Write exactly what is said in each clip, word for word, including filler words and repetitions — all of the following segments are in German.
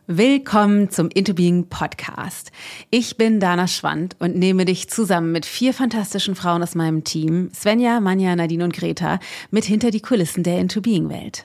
Willkommen zum Into Being Podcast. Ich bin Dana Schwand und nehme dich zusammen mit vier fantastischen Frauen aus meinem Team, Svenja, Manja, Nadine und Greta, mit hinter die Kulissen der Into Being Welt.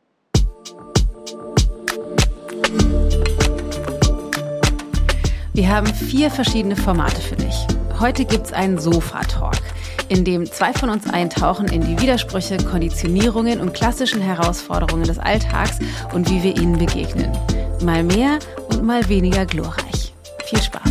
Wir haben vier verschiedene Formate für dich. Heute gibt's einen Sofa-Talk, in dem zwei von uns eintauchen in die Widersprüche, Konditionierungen und klassischen Herausforderungen des Alltags und wie wir ihnen begegnen. Mal mehr und mal weniger glorreich. Viel Spaß.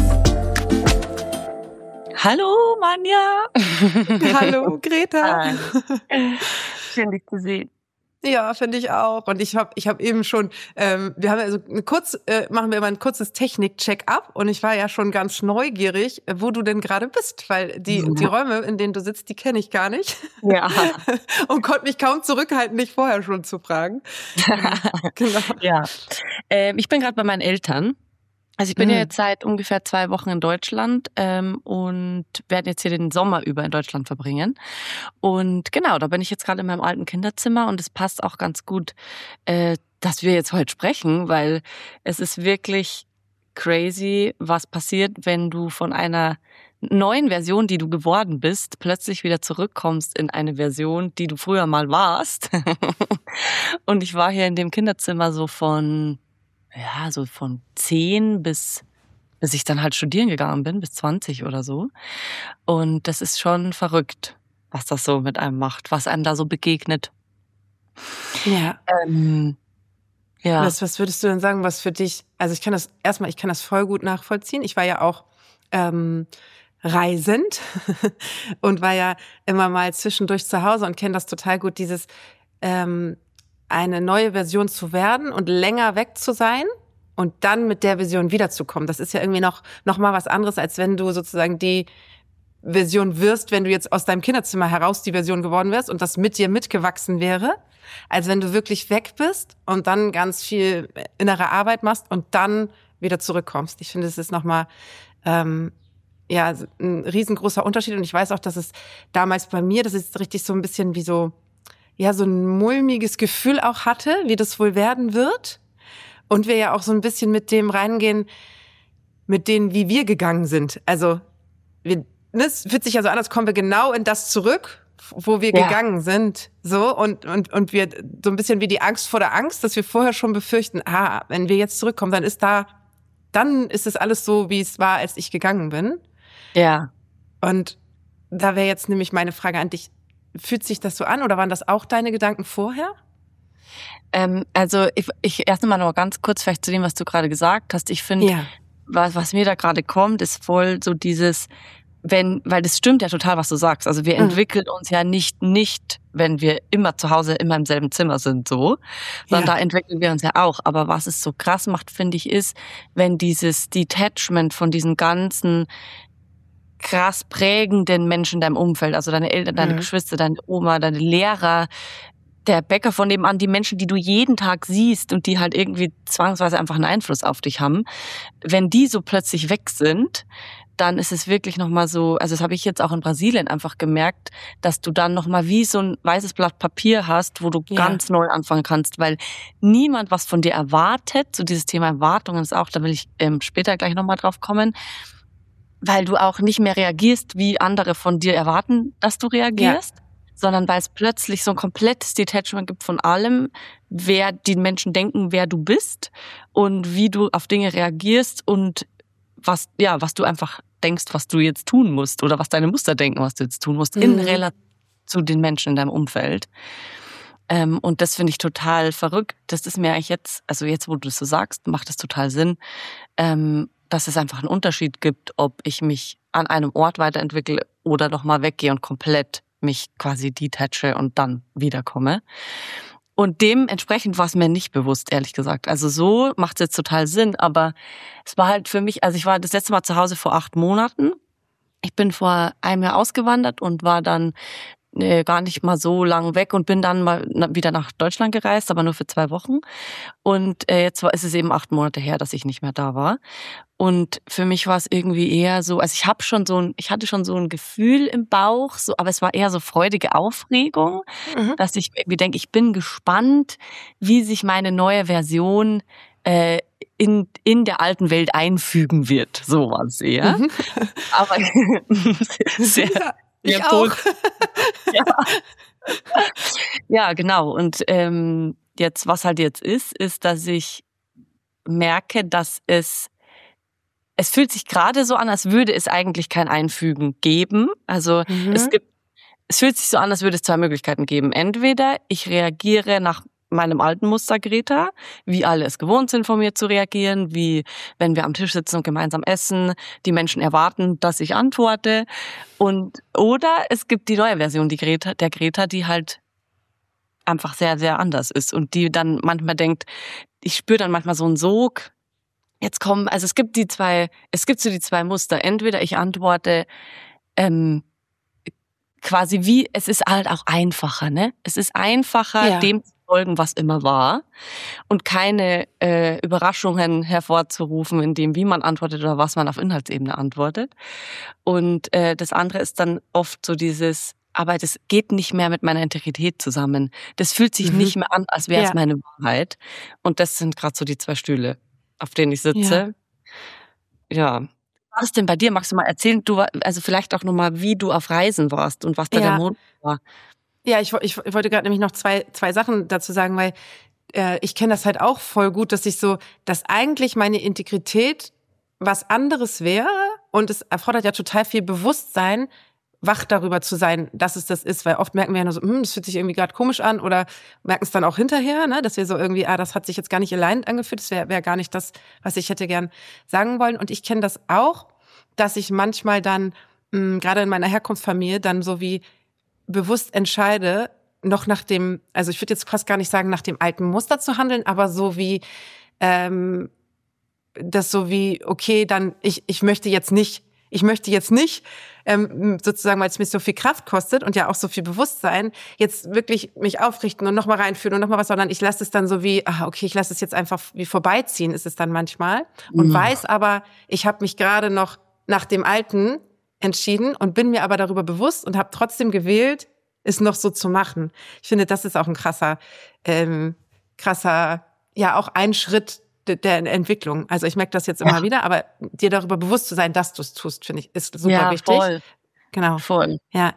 Hallo Manja. Hallo Greta. Schön dich zu sehen. Ja, finde ich auch. Und ich habe ich hab eben schon, ähm, wir haben also eine kurz, äh, machen wir immer ein kurzes Technik-Check-up und ich war ja schon ganz neugierig, wo du denn gerade bist, weil die, ja. die Räume, in denen du sitzt, die kenne ich gar nicht. Ja. Und konnte mich kaum zurückhalten, dich vorher schon zu fragen. Genau. Ja. Ähm, ich bin gerade bei meinen Eltern. Also ich bin mhm. ja jetzt seit ungefähr zwei Wochen in Deutschland ähm, und werde jetzt hier den Sommer über in Deutschland verbringen. Und genau, da bin ich jetzt gerade in meinem alten Kinderzimmer und es passt auch ganz gut, äh, dass wir jetzt heute sprechen, weil es ist wirklich crazy, was passiert, wenn du von einer neuen Version, die du geworden bist, plötzlich wieder zurückkommst in eine Version, die du früher mal warst. Und ich war hier in dem Kinderzimmer so von... ja, so von zehn bis, bis ich dann halt studieren gegangen bin, bis zwanzig oder so. Und das ist schon verrückt, was das so mit einem macht, was einem da so begegnet. Ja. Ähm, ja. Was, was würdest du denn sagen, was für dich, also ich kann das, erstmal, ich kann das voll gut nachvollziehen. Ich war ja auch ähm, reisend und war ja immer mal zwischendurch zu Hause und kenne das total gut, dieses ähm, eine neue Version zu werden und länger weg zu sein und dann mit der Version wiederzukommen. Das ist ja irgendwie noch, noch mal was anderes, als wenn du sozusagen die Version wirst, wenn du jetzt aus deinem Kinderzimmer heraus die Version geworden wärst und das mit dir mitgewachsen wäre, als wenn du wirklich weg bist und dann ganz viel innere Arbeit machst und dann wieder zurückkommst. Ich finde, es ist noch mal ähm, ja, ein riesengroßer Unterschied und ich weiß auch, dass es damals bei mir, das ist richtig so ein bisschen wie so ja, so ein mulmiges Gefühl auch hatte, wie das wohl werden wird. Und wir ja auch so ein bisschen mit dem reingehen, mit denen, wie wir gegangen sind. Also, wir, ne, es fühlt sich ja so an, als kommen wir genau in das zurück, wo wir ja. gegangen sind. So, und, und, und wir, so ein bisschen wie die Angst vor der Angst, dass wir vorher schon befürchten, ah, wenn wir jetzt zurückkommen, dann ist da, dann ist es alles so, wie es war, als ich gegangen bin. Ja. Und da wäre jetzt nämlich meine Frage an dich, fühlt sich das so an oder waren das auch deine Gedanken vorher? Ähm, also ich, ich erst einmal noch ganz kurz vielleicht zu dem, was du gerade gesagt hast. Ich finde, ja. was, was mir da gerade kommt, ist voll so dieses, wenn, weil das stimmt ja total, was du sagst. Also wir mhm. entwickeln uns ja nicht, nicht, wenn wir immer zu Hause immer im selben Zimmer sind, so, sondern ja. da entwickeln wir uns ja auch. Aber was es so krass macht, finde ich, ist, wenn dieses Detachment von diesen ganzen krass prägenden Menschen in deinem Umfeld, also deine Eltern, deine mhm. Geschwister, deine Oma, deine Lehrer, der Bäcker von nebenan, die Menschen, die du jeden Tag siehst und die halt irgendwie zwangsweise einfach einen Einfluss auf dich haben, wenn die so plötzlich weg sind, dann ist es wirklich nochmal so, also das habe ich jetzt auch in Brasilien einfach gemerkt, dass du dann nochmal wie so ein weißes Blatt Papier hast, wo du ja. ganz neu anfangen kannst, weil niemand was von dir erwartet, so dieses Thema Erwartungen ist auch, da will ich ähm, später gleich nochmal drauf kommen, weil du auch nicht mehr reagierst, wie andere von dir erwarten, dass du reagierst, ja. sondern weil es plötzlich so ein komplettes Detachment gibt von allem, wer die Menschen denken, wer du bist und wie du auf Dinge reagierst und was, ja, was du einfach denkst, was du jetzt tun musst oder was deine Muster denken, was du jetzt tun musst, mhm. in Relation zu den Menschen in deinem Umfeld. Ähm, und das finde ich total verrückt. Das ist mir eigentlich jetzt, also jetzt, wo du das so sagst, macht das total Sinn, ähm, dass es einfach einen Unterschied gibt, ob ich mich an einem Ort weiterentwickle oder nochmal weggehe und komplett mich quasi detache und dann wiederkomme. Und dementsprechend war es mir nicht bewusst, ehrlich gesagt. Also so macht es jetzt total Sinn, aber es war halt für mich, also ich war das letzte Mal zu Hause vor acht Monaten. Ich bin vor einem Jahr ausgewandert und war dann äh, gar nicht mal so lang weg und bin dann mal wieder nach Deutschland gereist, aber nur für zwei Wochen. Und äh, jetzt war, ist es eben acht Monate her, dass ich nicht mehr da war. Und für mich war es irgendwie eher so, also ich habe schon so ein, ich hatte schon so ein Gefühl im Bauch, so, aber es war eher so freudige Aufregung, mhm. dass ich irgendwie denke, ich bin gespannt, wie sich meine neue Version äh, in, in der alten Welt einfügen wird. Sowas eher. Mhm. Aber sehr, ja, ich sehr auch. ja. ja, genau. Und ähm, jetzt, was halt jetzt ist, ist, dass ich merke, dass es es fühlt sich gerade so an, als würde es eigentlich kein Einfügen geben. Also mhm. es gibt, es fühlt sich so an, als würde es zwei Möglichkeiten geben. Entweder ich reagiere nach meinem alten Muster Greta, wie alle es gewohnt sind, von mir zu reagieren, wie wenn wir am Tisch sitzen und gemeinsam essen, die Menschen erwarten, dass ich antworte. Und oder es gibt die neue Version, die Greta, der Greta, die halt einfach sehr, sehr anders ist und die dann manchmal denkt, ich spüre dann manchmal so einen Sog. Jetzt kommen, also es gibt die zwei, es gibt so die zwei Muster. Entweder ich antworte ähm, quasi wie, es ist halt auch einfacher, ne? Es ist einfacher, ja. dem zu folgen, was immer war und keine äh, Überraschungen hervorzurufen, in dem, wie man antwortet oder was man auf Inhaltsebene antwortet. Und äh, das andere ist dann oft so dieses, aber das geht nicht mehr mit meiner Integrität zusammen. Das fühlt sich mhm. nicht mehr an, als wäre es ja. meine Wahrheit. Und das sind gerade so die zwei Stühle, auf denen ich sitze. Ja. ja. Was ist denn bei dir? Magst du mal erzählen, du, also vielleicht auch nochmal, wie du auf Reisen warst und was da ja. der Mond war? Ja, ich, ich, ich wollte gerade nämlich noch zwei, zwei Sachen dazu sagen, weil äh, ich kenne das halt auch voll gut, dass ich so, dass eigentlich meine Integrität was anderes wäre und es erfordert ja total viel Bewusstsein, wach darüber zu sein, dass es das ist, weil oft merken wir ja nur so, hm, das fühlt sich irgendwie gerade komisch an oder merken es dann auch hinterher, ne, dass wir so irgendwie, ah, das hat sich jetzt gar nicht allein angefühlt, das wäre wär gar nicht das, was ich hätte gern sagen wollen. Und ich kenne das auch, dass ich manchmal dann, mh, gerade in meiner Herkunftsfamilie, dann so wie bewusst entscheide, noch nach dem, also ich würde jetzt fast gar nicht sagen, nach dem alten Muster zu handeln, aber so wie, ähm, das so wie, okay, dann, ich, ich möchte jetzt nicht, ich möchte jetzt nicht, ähm, sozusagen, weil es mir so viel Kraft kostet und ja auch so viel Bewusstsein, jetzt wirklich mich aufrichten und nochmal reinführen und nochmal was, sondern ich lasse es dann so wie, ah, okay, ich lasse es jetzt einfach wie vorbeiziehen, ist es dann manchmal. Und mhm. weiß aber, ich habe mich gerade noch nach dem Alten entschieden und bin mir aber darüber bewusst und habe trotzdem gewählt, es noch so zu machen. Ich finde, das ist auch ein krasser, ähm, krasser, ja auch ein Schritt der Entwicklung. Also ich merke das jetzt immer ja. wieder, aber dir darüber bewusst zu sein, dass du es tust, finde ich, ist super ja, wichtig. Voll. Genau. Voll. Ja.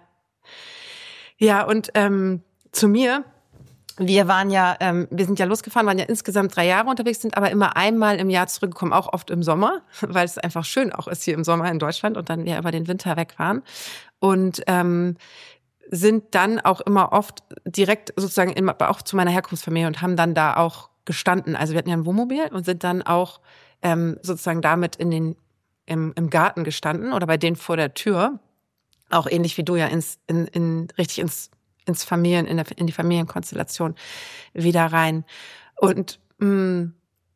Ja, und ähm, zu mir, wir waren ja, ähm, wir sind ja losgefahren, waren ja insgesamt drei Jahre unterwegs, sind aber immer einmal im Jahr zurückgekommen, auch oft im Sommer, weil es einfach schön auch ist hier im Sommer in Deutschland und dann wir über den Winter weg waren. Und ähm, sind dann auch immer oft direkt sozusagen immer, auch zu meiner Herkunftsfamilie und haben dann da auch gestanden. Also wir hatten ja ein Wohnmobil und sind dann auch ähm, sozusagen damit in den im, im Garten gestanden oder bei denen vor der Tür. Auch ähnlich wie du ja ins in, in richtig ins ins Familien in, der, in die Familienkonstellation wieder rein. Und mh,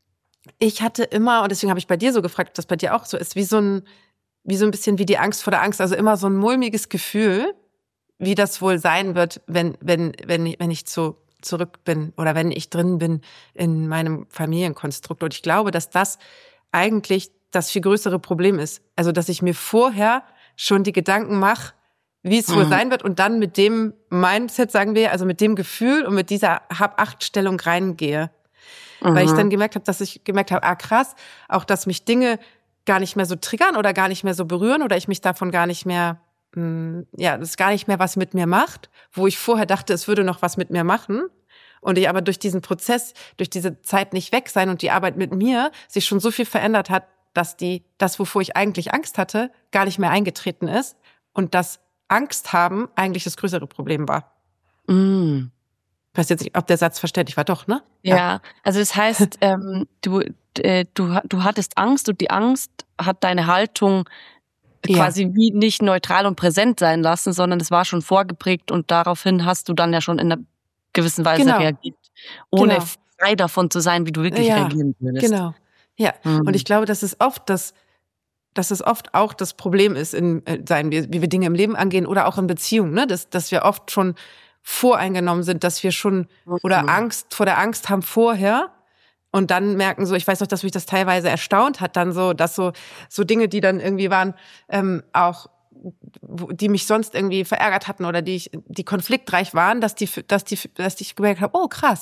ich hatte immer, und deswegen habe ich bei dir so gefragt, ob das bei dir auch so ist, wie so ein wie so ein bisschen wie die Angst vor der Angst, also immer so ein mulmiges Gefühl, wie das wohl sein wird, wenn wenn wenn ich, wenn ich zu zurück bin oder wenn ich drin bin in meinem Familienkonstrukt. Und ich glaube, dass das eigentlich das viel größere Problem ist. Also, dass ich mir vorher schon die Gedanken mache, wie es wohl mhm. sein wird und dann mit dem Mindset, sagen wir, also mit dem Gefühl und mit dieser Hab-Acht-Stellung reingehe. Mhm. Weil ich dann gemerkt habe, dass ich gemerkt habe, ah krass, auch dass mich Dinge gar nicht mehr so triggern oder gar nicht mehr so berühren oder ich mich davon gar nicht mehr ja, das gar nicht mehr was mit mir macht, wo ich vorher dachte, es würde noch was mit mir machen und ich aber durch diesen Prozess, durch diese Zeit nicht weg sein und die Arbeit mit mir sich schon so viel verändert hat, dass die, das, wovor ich eigentlich Angst hatte, gar nicht mehr eingetreten ist und das Angst haben eigentlich das größere Problem war. Mm. Ich weiß jetzt nicht, ob der Satz verständlich war, doch, ne? Ja, ja. Also das heißt, ähm, du, äh, du, du hattest Angst und die Angst hat deine Haltung quasi ja. wie nicht neutral und präsent sein lassen, sondern es war schon vorgeprägt und daraufhin hast du dann ja schon in einer gewissen Weise genau. reagiert, ohne genau. frei davon zu sein, wie du wirklich ja, reagieren würdest. Genau, ja. Mhm. Und ich glaube, dass es oft das, dass es oft auch das Problem ist, in, äh, sein, wie, wie wir Dinge im Leben angehen oder auch in Beziehungen, ne? dass, dass wir oft schon voreingenommen sind, dass wir schon oder mhm. Angst vor der Angst haben vorher. Und dann merken so, ich weiß noch, dass mich das teilweise erstaunt hat, dann so, dass so so Dinge, die dann irgendwie waren, ähm, auch, die mich sonst irgendwie verärgert hatten oder die ich, die konfliktreich waren, dass die, dass die, dass ich gemerkt habe, oh krass,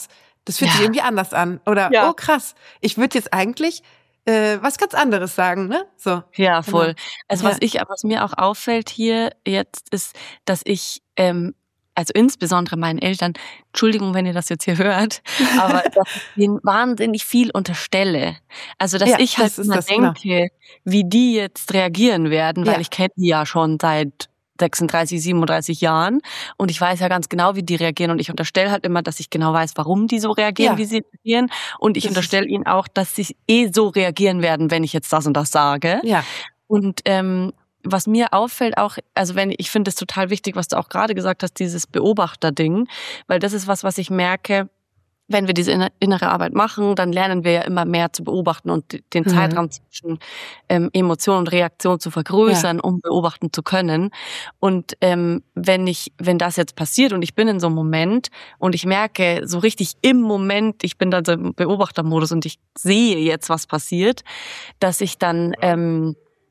Das fühlt Ja. sich irgendwie anders an. Oder, Ja. oh krass, ich würde jetzt eigentlich äh, was ganz anderes sagen, ne? So. Ja, voll. Genau. Also Ja. was ich, was mir auch auffällt hier jetzt ist, dass ich, ähm, also insbesondere meinen Eltern, Entschuldigung, wenn ihr das jetzt hier hört, aber dass ich ihnen wahnsinnig viel unterstelle. Also dass Ja, ich halt das ist immer das, genau. denke, wie die jetzt reagieren werden, weil Ja. ich kenne die ja schon seit sechsunddreißig, siebenunddreißig Jahren und ich weiß ja ganz genau, wie die reagieren und ich unterstelle halt immer, dass ich genau weiß, warum die so reagieren, Ja. wie sie reagieren und ich Das ist- unterstelle ihnen auch, dass sie eh so reagieren werden, wenn ich jetzt das und das sage. Ja. Und ähm, was mir auffällt auch, also wenn ich finde es total wichtig, was du auch gerade gesagt hast, dieses Beobachter-Ding, weil das ist was, was ich merke, wenn wir diese inner- innere Arbeit machen, dann lernen wir ja immer mehr zu beobachten und den Mhm. Zeitraum zwischen ähm, Emotion und Reaktion zu vergrößern, um beobachten zu können. Und ähm, wenn ich, wenn das jetzt passiert und ich bin in so einem Moment und ich merke so richtig im Moment, ich bin dann so im Beobachtermodus und ich sehe jetzt, was passiert, dass ich dann ähm,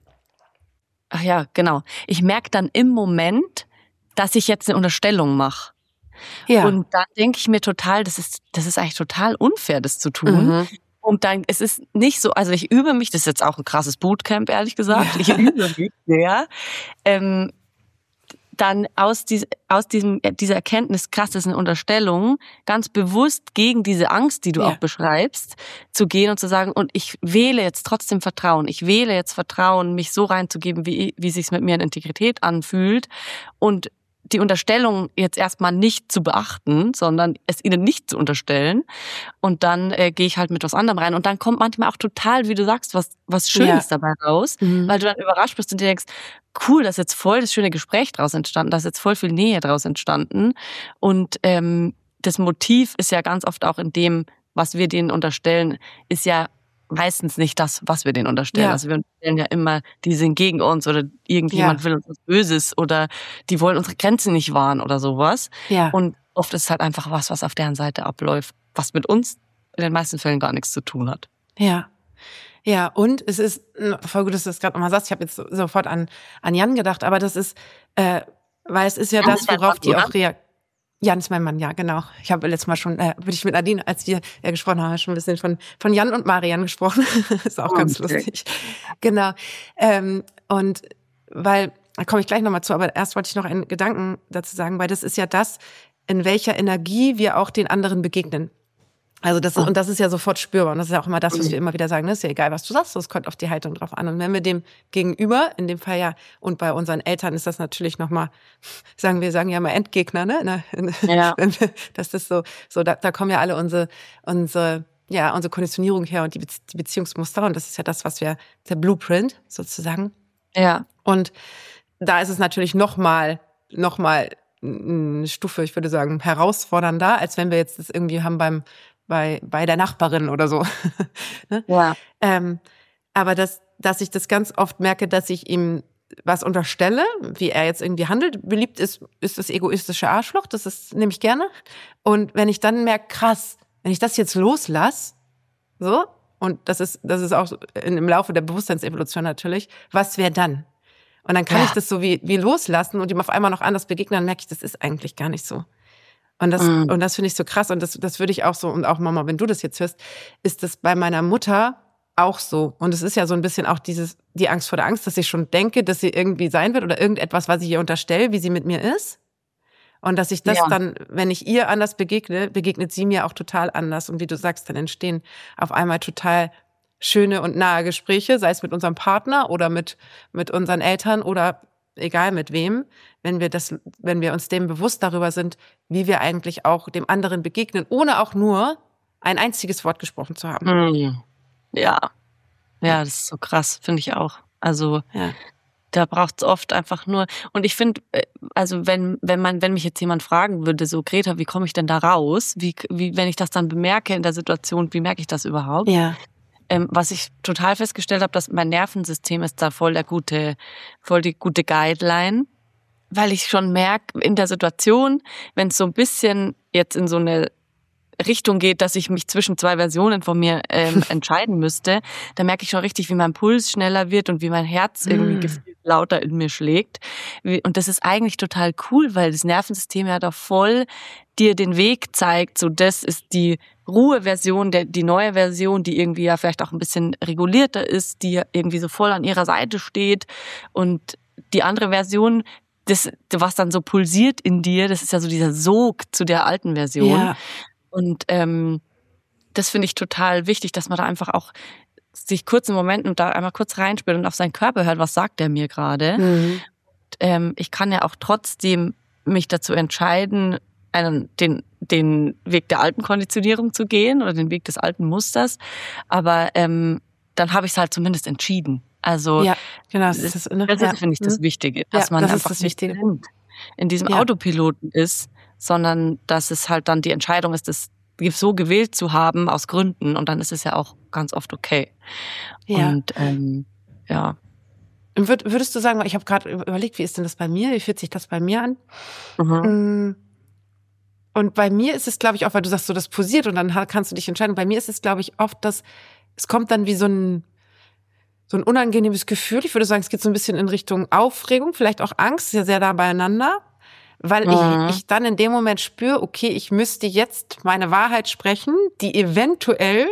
Ach ja, genau. Ich merke dann im Moment, dass ich jetzt eine Unterstellung mache. Ja. Und dann denke ich mir total, das ist, das ist eigentlich total unfair, das zu tun. Mhm. Und dann, es ist nicht so, also ich übe mich, das ist jetzt auch ein krasses Bootcamp, ehrlich gesagt. Ich übe mich sehr. Ähm, dann aus, dies, aus diesem, dieser Erkenntnis, krass, das ist eine Unterstellung, ganz bewusst gegen diese Angst, die du Ja. auch beschreibst, zu gehen und zu sagen, und ich wähle jetzt trotzdem Vertrauen. Ich wähle jetzt Vertrauen, mich so reinzugeben, wie, wie sich's mit mir in Integrität anfühlt und die Unterstellung jetzt erstmal nicht zu beachten, sondern es ihnen nicht zu unterstellen. Und dann äh, gehe ich halt mit was anderem rein. Und dann kommt manchmal auch total, wie du sagst, was, was Schönes Ja. dabei raus, Mhm. weil du dann überrascht bist und dir denkst, cool, da ist jetzt voll das schöne Gespräch draus entstanden, da ist jetzt voll viel Nähe draus entstanden. Und ähm, das Motiv ist ja ganz oft auch in dem, was wir denen unterstellen, ist ja meistens nicht das, was wir denen unterstellen. Ja. Also wir unterstellen ja immer, die sind gegen uns oder irgendjemand Ja. will uns was Böses oder die wollen unsere Grenzen nicht wahren oder sowas. Ja. Und oft ist es halt einfach was, was auf deren Seite abläuft, was mit uns in den meisten Fällen gar nichts zu tun hat. Ja. Ja, und es ist mh, voll gut, dass du das gerade nochmal sagst. Ich habe jetzt so- sofort an, an Jan gedacht, aber das ist, äh, weil es ist ja Jan das, ist dein worauf Mann, die oder? auch reagieren. Jan ist mein Mann, ja, genau. Ich habe letztes Mal schon, äh, bin ich mit Nadine, als wir ja gesprochen haben, schon ein bisschen von, von Jan und Marian gesprochen. Ist auch Oh, ganz okay. lustig. Genau. Ähm, und weil, da komme ich gleich nochmal zu, aber erst wollte ich noch einen Gedanken dazu sagen, weil das ist ja das, in welcher Energie wir auch den anderen begegnen. Also das ist, und das ist ja sofort spürbar. Und das ist ja auch immer das, was wir immer wieder sagen. Das ist ja egal, was du sagst, das kommt auf die Haltung drauf an. Und wenn wir dem Gegenüber, in dem Fall ja, und bei unseren Eltern ist das natürlich nochmal, sagen wir, sagen ja mal Endgegner, ne? Ja. Wenn wir, das ist so, so, da, da kommen ja alle unsere, unsere, ja, unsere Konditionierung her und die, Be- die Beziehungsmuster. Und das ist ja das, was wir, der Blueprint sozusagen. Ja. Und da ist es natürlich nochmal, nochmal eine Stufe, ich würde sagen, herausfordernder, als wenn wir jetzt das irgendwie haben beim, bei, bei der Nachbarin oder so. Ne? Ja. Ähm, aber dass, dass ich das ganz oft merke, dass ich ihm was unterstelle, wie er jetzt irgendwie handelt. Beliebt ist, ist das egoistische Arschloch, das ist, nehme ich gerne. Und wenn ich dann merke, krass, wenn ich das jetzt loslasse, so, und das ist, das ist auch in, im Laufe der Bewusstseinsevolution natürlich, was wäre dann? Und dann kann Ja. ich das so wie, wie loslassen und ihm auf einmal noch anders begegnen, dann merke ich, das ist eigentlich gar nicht so. Und das, Mhm. und das finde ich so krass. Und das, das würde ich auch so, und auch Mama, wenn du das jetzt hörst, ist das bei meiner Mutter auch so. Und es ist ja so ein bisschen auch dieses, die Angst vor der Angst, dass ich schon denke, dass sie irgendwie sein wird oder irgendetwas, was ich ihr unterstelle, wie sie mit mir ist. Und dass ich das Ja. dann, wenn ich ihr anders begegne, begegnet sie mir auch total anders. Und wie du sagst, dann entstehen auf einmal total schöne und nahe Gespräche, sei es mit unserem Partner oder mit, mit unseren Eltern oder egal mit wem, wenn wir das, wenn wir uns dem bewusst darüber sind, wie wir eigentlich auch dem anderen begegnen, ohne auch nur ein einziges Wort gesprochen zu haben. Mhm. Ja. Ja, das ist so krass, finde ich auch. Also Ja. da braucht's oft einfach nur. Und ich finde, äh, also wenn wenn man, wenn mich jetzt jemand fragen würde, so Greta, wie komme ich denn da raus? Wie wie wenn ich das dann bemerke in der Situation, wie merke ich das überhaupt? Ja. Ähm, was ich total festgestellt habe, dass mein Nervensystem ist da voll der gute, voll die gute Guideline, weil ich schon merke in der Situation, wenn es so ein bisschen jetzt in so eine Richtung geht, dass ich mich zwischen zwei Versionen von mir ähm, entscheiden müsste, dann merke ich schon richtig, wie mein Puls schneller wird und wie mein Herz irgendwie Mm. gefühlt lauter in mir schlägt. Und das ist eigentlich total cool, weil das Nervensystem ja da voll dir den Weg zeigt. So, das ist die Ruheversion, der, die neue Version, die irgendwie ja vielleicht auch ein bisschen regulierter ist, die irgendwie so voll an ihrer Seite steht. Und die andere Version, das, was dann so pulsiert in dir, das ist ja so dieser Sog zu der alten Version. Ja. Und ähm, das finde ich total wichtig, dass man da einfach auch sich kurz einen Moment und da einmal kurz reinspürt und auf seinen Körper hört, was sagt der mir gerade. Mhm. Und, ähm, ich kann ja auch trotzdem mich dazu entscheiden, einen, den, den Weg der alten Konditionierung zu gehen oder den Weg des alten Musters. Aber ähm, dann habe ich es halt zumindest entschieden. Also ja, genau, das, ist, ne? das ja. finde ich das Wichtige, dass ja, man das einfach das nicht in diesem ja. Autopiloten ist, sondern dass es halt dann die Entscheidung ist, das so gewählt zu haben aus Gründen und dann ist es ja auch ganz oft okay. Ja. Und ähm, ja. Würd, würdest du sagen, ich habe gerade überlegt, wie ist denn das bei mir? Wie fühlt sich das bei mir an? Mhm. Und bei mir ist es, glaube ich, auch, weil du sagst, so das posiert und dann kannst du dich entscheiden. Bei mir ist es, glaube ich, oft, dass es kommt dann wie so ein so ein unangenehmes Gefühl. Ich würde sagen, es geht so ein bisschen in Richtung Aufregung, vielleicht auch Angst, sehr, sehr nah beieinander. Weil mhm. ich, ich dann in dem Moment spüre, okay, ich müsste jetzt meine Wahrheit sprechen, die eventuell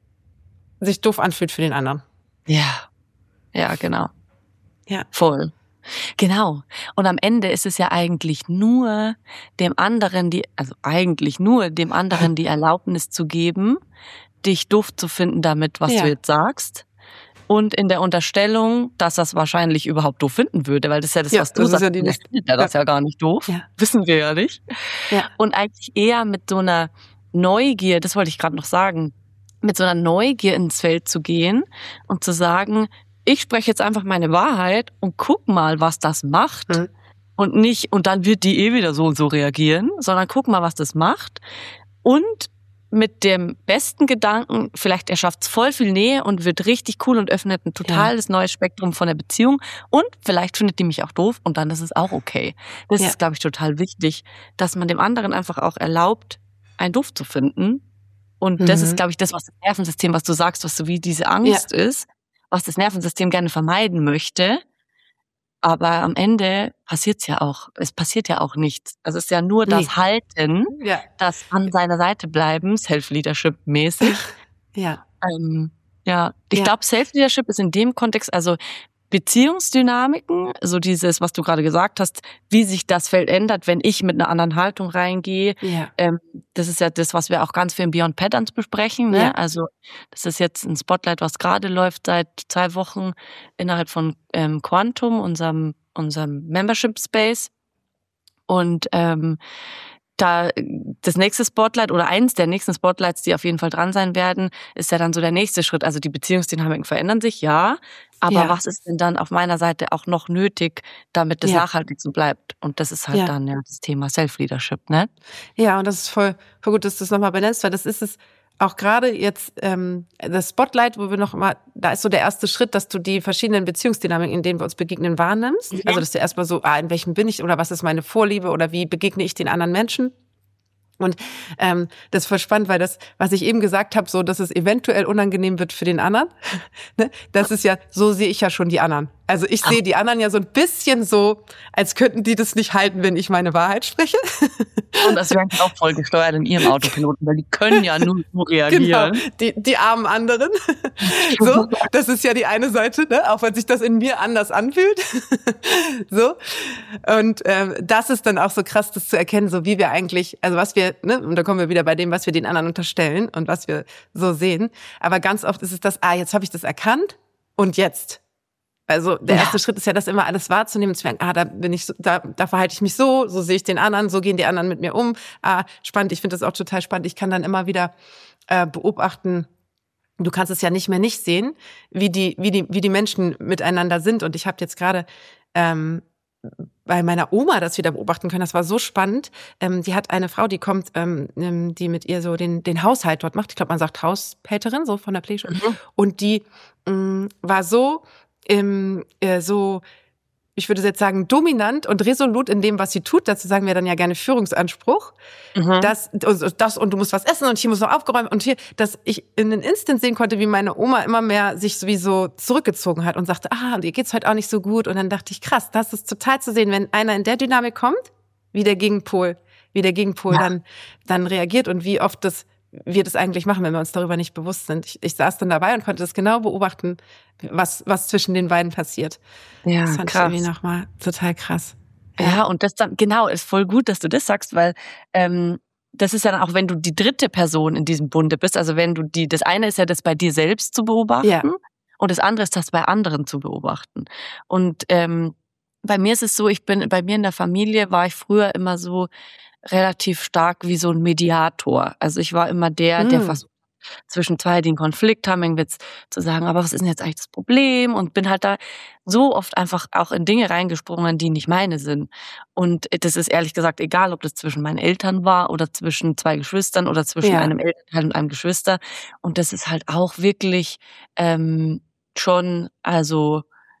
sich doof anfühlt für den anderen. Ja, ja, genau. Ja. Voll. Genau. Und am Ende ist es ja eigentlich nur dem anderen, die, also eigentlich nur dem anderen die Erlaubnis zu geben, dich doof zu finden damit, was ja. du jetzt sagst. Und in der Unterstellung, dass er es wahrscheinlich überhaupt doof finden würde, weil das ist ja das, ja, was du das sagst. Ja die das findet er das ja. ja gar nicht doof. Ja. Wissen wir ja nicht. Ja. Und eigentlich eher mit so einer Neugier, das wollte ich gerade noch sagen, mit so einer Neugier ins Feld zu gehen und zu sagen, ich spreche jetzt einfach meine Wahrheit und guck mal, was das macht. Mhm. Und nicht, und dann wird die eh wieder so und so reagieren, sondern guck mal, was das macht. Und mit dem besten Gedanken, vielleicht er schafft es voll viel Nähe und wird richtig cool und öffnet ein totales ja. neues Spektrum von der Beziehung. Und vielleicht findet die mich auch doof und dann ist es auch okay. Das ja. ist, glaube ich, total wichtig, dass man dem anderen einfach auch erlaubt, einen doof zu finden. Und mhm. das ist, glaube ich, das, was das Nervensystem, was du sagst, was so wie diese Angst ja. ist, was das Nervensystem gerne vermeiden möchte. Aber am Ende passiert's ja auch. Es passiert ja auch nichts. Also es ist ja nur das nee. Halten, ja. das an seiner Seite bleiben, Self-Leadership-mäßig. ja. Ähm, ja, ich ja. glaube, Self-Leadership ist in dem Kontext, also Beziehungsdynamiken, so dieses, was du gerade gesagt hast, wie sich das Feld ändert, wenn ich mit einer anderen Haltung reingehe. Ja. Ähm, das ist ja das, was wir auch ganz viel in Beyond Patterns besprechen. Ne? Ja. Also das ist jetzt ein Spotlight, was gerade läuft seit zwei Wochen innerhalb von ähm, Quantum, unserem, unserem Membership Space. Und ähm, da das nächste Spotlight oder eins der nächsten Spotlights, die auf jeden Fall dran sein werden, ist ja dann so der nächste Schritt. Also die Beziehungsdynamiken verändern sich, ja. Aber ja. was ist denn dann auf meiner Seite auch noch nötig, damit es ja. nachhaltig so bleibt? Und das ist halt ja. dann ja das Thema Self-Leadership, ne? Ja, und das ist voll, voll gut, dass du das nochmal benennst, weil das ist es auch gerade jetzt, ähm, das Spotlight, wo wir noch mal, da ist so der erste Schritt, dass du die verschiedenen Beziehungsdynamiken, in denen wir uns begegnen, wahrnimmst. Mhm. Also, dass du erstmal so, ah, in welchem bin ich oder was ist meine Vorliebe oder wie begegne ich den anderen Menschen? Und ähm, das ist voll spannend, weil das, was ich eben gesagt habe, so, dass es eventuell unangenehm wird für den anderen, ne? Das ist ja, so sehe ich ja schon die anderen. Also ich sehe die anderen ja so ein bisschen so, als könnten die das nicht halten, wenn ich meine Wahrheit spreche. Und das wäre auch voll gesteuert in ihrem Autopiloten, weil die können ja nur, nur reagieren. Genau, die, die armen anderen. So, das ist ja die eine Seite, ne? Auch wenn sich das in mir anders anfühlt. So. Und ähm, das ist dann auch so krass, das zu erkennen, so wie wir eigentlich, also was wir, ne, und da kommen wir wieder bei dem, was wir den anderen unterstellen und was wir so sehen. Aber ganz oft ist es das, ah, jetzt habe ich das erkannt und jetzt. Also der erste ja. Schritt ist ja, das immer alles wahrzunehmen und zu merken, ah, da bin ich so, da, da verhalte ich mich so, so sehe ich den anderen, so gehen die anderen mit mir um. Ah, spannend, ich finde das auch total spannend. Ich kann dann immer wieder äh, beobachten, du kannst es ja nicht mehr nicht sehen, wie die, wie die, wie die Menschen miteinander sind. Und ich habe jetzt gerade ähm, bei meiner Oma das wieder beobachten können. Das war so spannend. Ähm, die hat eine Frau, die kommt, ähm, die mit ihr so den, den Haushalt dort macht. Ich glaube, man sagt Haushälterin, so von der Pflegeschule. Mhm. Und die ähm, war so, Ähm, äh, so ich würde jetzt sagen, dominant und resolut in dem, was sie tut. Dazu sagen wir dann ja gerne Führungsanspruch. Mhm. Das, das und du musst was essen und hier muss noch aufgeräumt und hier, dass ich in den Instant sehen konnte, wie meine Oma immer mehr sich sowieso zurückgezogen hat und sagte, ah, und ihr geht's heute auch nicht so gut. Und dann dachte ich, krass, das ist total zu sehen, wenn einer in der Dynamik kommt, wie der Gegenpol, wie der Gegenpol ja. dann, dann reagiert und wie oft das wir das eigentlich machen, wenn wir uns darüber nicht bewusst sind. Ich, ich saß dann dabei und konnte das genau beobachten, was, was zwischen den beiden passiert. Ja, das fand krass. Ich irgendwie nochmal total krass. Ja. ja, und das dann, genau, ist voll gut, dass du das sagst, weil ähm, das ist ja dann auch, wenn du die dritte Person in diesem Bunde bist, also wenn du die, das eine ist ja das bei dir selbst zu beobachten ja. und das andere ist das bei anderen zu beobachten. Und ähm, bei mir ist es so, ich bin, bei mir in der Familie war ich früher immer so relativ stark wie so ein Mediator. Also ich war immer der, mm. der versucht, zwischen zwei, die einen Konflikt haben, irgendwie jetzt zu sagen, aber was ist denn jetzt eigentlich das Problem? Und bin halt da so oft einfach auch in Dinge reingesprungen, die nicht meine sind. Und das ist ehrlich gesagt egal, ob das zwischen meinen Eltern war oder zwischen zwei Geschwistern oder zwischen ja. einem Elternteil und einem Geschwister. Und das ist halt auch wirklich ähm, schon, also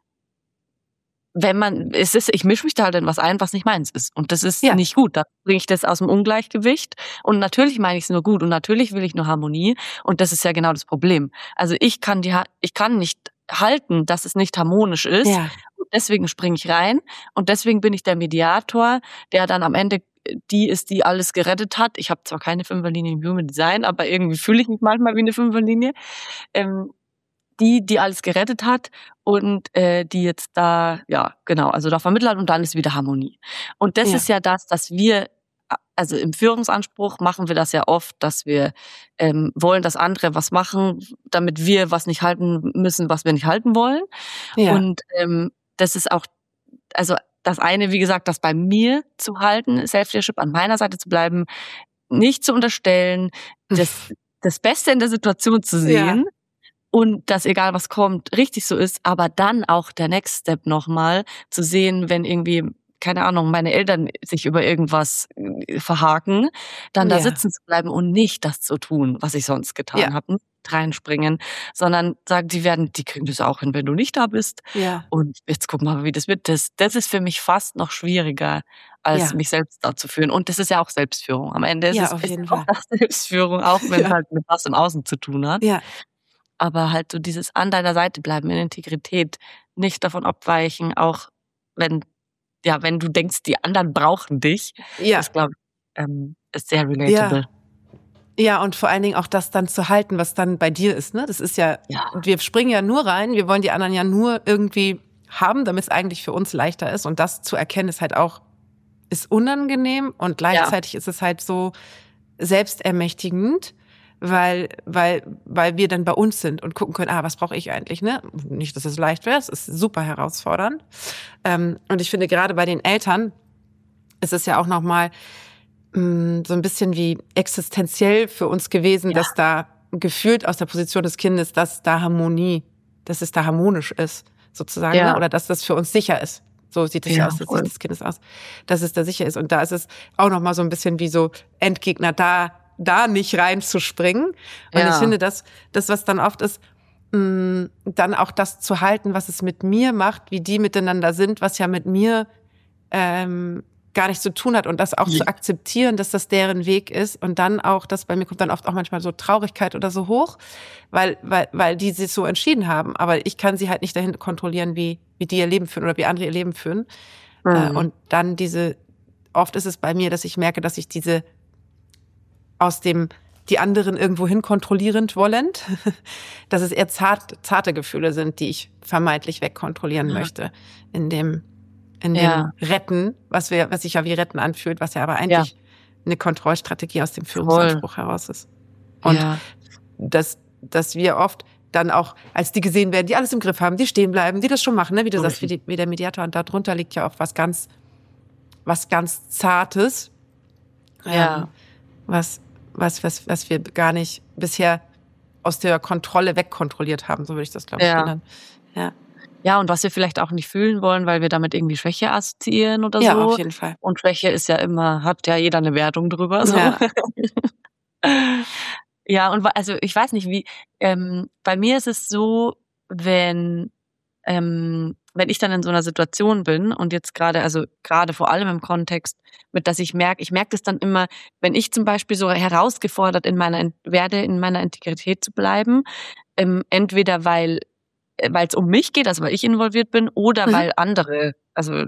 wenn man, es ist, ich mische mich da halt in was ein, was nicht meins ist. Und das ist ja. nicht gut. Da bringe ich das aus dem Ungleichgewicht. Und natürlich meine ich es nur gut. Und natürlich will ich nur Harmonie. Und das ist ja genau das Problem. Also ich kann die, ich kann nicht halten, dass es nicht harmonisch ist. Ja. Und deswegen springe ich rein. Und deswegen bin ich der Mediator, der dann am Ende die ist, die alles gerettet hat. Ich habe zwar keine Fünferlinie im Human Design, aber irgendwie fühle ich mich manchmal wie eine Fünferlinie. Ähm, die, die alles gerettet hat und äh, die jetzt da, ja, genau, also da vermittelt hat und dann ist wieder Harmonie. Und das ja. ist ja das, dass wir, also im Führungsanspruch machen wir das ja oft, dass wir ähm, wollen, dass andere was machen, damit wir was nicht halten müssen, was wir nicht halten wollen. Ja. Und ähm, das ist auch, also das eine, wie gesagt, das bei mir zu halten, Self-Leadership an meiner Seite zu bleiben, nicht zu unterstellen, das, das Beste in der Situation zu sehen. Ja. Und dass egal was kommt, richtig so ist, aber dann auch der Next Step nochmal zu sehen, wenn irgendwie, keine Ahnung, meine Eltern sich über irgendwas verhaken, dann da ja. sitzen zu bleiben und nicht das zu tun, was ich sonst getan ja. habe, nicht reinspringen, sondern sagen, die werden, die kriegen das auch hin, wenn du nicht da bist. Ja. Und jetzt gucken wir mal, wie das wird. Das, das ist für mich fast noch schwieriger, als ja. mich selbst da zu führen. Und das ist ja auch Selbstführung. Am Ende ist ja, es auf jeden ist Fall. auch Selbstführung, auch wenn ja. es halt mit was im Außen zu tun hat. Ja. Aber halt so dieses an deiner Seite bleiben, in Integrität, nicht davon abweichen, auch wenn, ja, wenn du denkst, die anderen brauchen dich. Ja. Das, glaube ich, ähm, ist sehr relatable. Ja. ja, und vor allen Dingen auch das dann zu halten, was dann bei dir ist, ne? Das ist ja, ja, wir springen ja nur rein, wir wollen die anderen ja nur irgendwie haben, damit es eigentlich für uns leichter ist. Und das zu erkennen ist halt auch, ist unangenehm und gleichzeitig ja. ist es halt so selbstermächtigend, weil weil weil wir dann bei uns sind und gucken können, ah, was brauche ich eigentlich, ne? Nicht, dass es leicht wäre, es ist super herausfordernd. Ähm, und ich finde, gerade bei den Eltern ist es ja auch nochmal mh, so ein bisschen wie existenziell für uns gewesen, ja. dass da gefühlt aus der Position des Kindes, dass da Harmonie, dass es da harmonisch ist, sozusagen, ja. ne? Oder dass das für uns sicher ist. So sieht es ja aus, das Sicht des Kindes aus, dass es da sicher ist. Und da ist es auch nochmal so ein bisschen wie so Endgegner, da da nicht reinzuspringen. Und ja. ich finde, das, das, was dann oft ist, mh, dann auch das zu halten, was es mit mir macht, wie die miteinander sind, was ja mit mir ähm, gar nichts zu tun hat und das auch ja. zu akzeptieren, dass das deren Weg ist und dann auch, das bei mir kommt dann oft auch manchmal so Traurigkeit oder so hoch, weil, weil, weil die sich so entschieden haben. Aber ich kann sie halt nicht dahin kontrollieren, wie, wie die ihr Leben führen oder wie andere ihr Leben führen. Mhm. Äh, und dann diese, oft ist es bei mir, dass ich merke, dass ich diese aus dem die anderen irgendwo hin kontrollierend wollend, dass es eher zart, zarte Gefühle sind, die ich vermeintlich wegkontrollieren ja. möchte in dem in dem ja. Retten, was wir was sich ja wie Retten anfühlt, was ja aber eigentlich ja. eine Kontrollstrategie aus dem Führungsanspruch Voll. heraus ist. Und ja. dass dass wir oft dann auch als die gesehen werden, die alles im Griff haben, die stehen bleiben, die das schon machen, ne, wie du okay. sagst, wie, die, wie der Mediator, und darunter liegt ja auch was ganz was ganz Zartes. Ja. Ähm, was Was, was, was wir gar nicht bisher aus der Kontrolle wegkontrolliert haben, so würde ich das, glaube ich, ja. nennen. Ja. Ja, und was wir vielleicht auch nicht fühlen wollen, weil wir damit irgendwie Schwäche assoziieren oder ja, so. Ja, auf jeden Fall. Und Schwäche ist ja immer, hat ja jeder eine Wertung drüber. So. Ja. ja, und also ich weiß nicht, wie, ähm, bei mir ist es so, wenn, ähm, wenn ich dann in so einer Situation bin und jetzt gerade, also gerade vor allem im Kontext, mit dass ich merke, ich merke das dann immer, wenn ich zum Beispiel so herausgefordert in meiner werde, in meiner Integrität zu bleiben, ähm, entweder weil weil es um mich geht, also weil ich involviert bin, oder Mhm. weil andere, also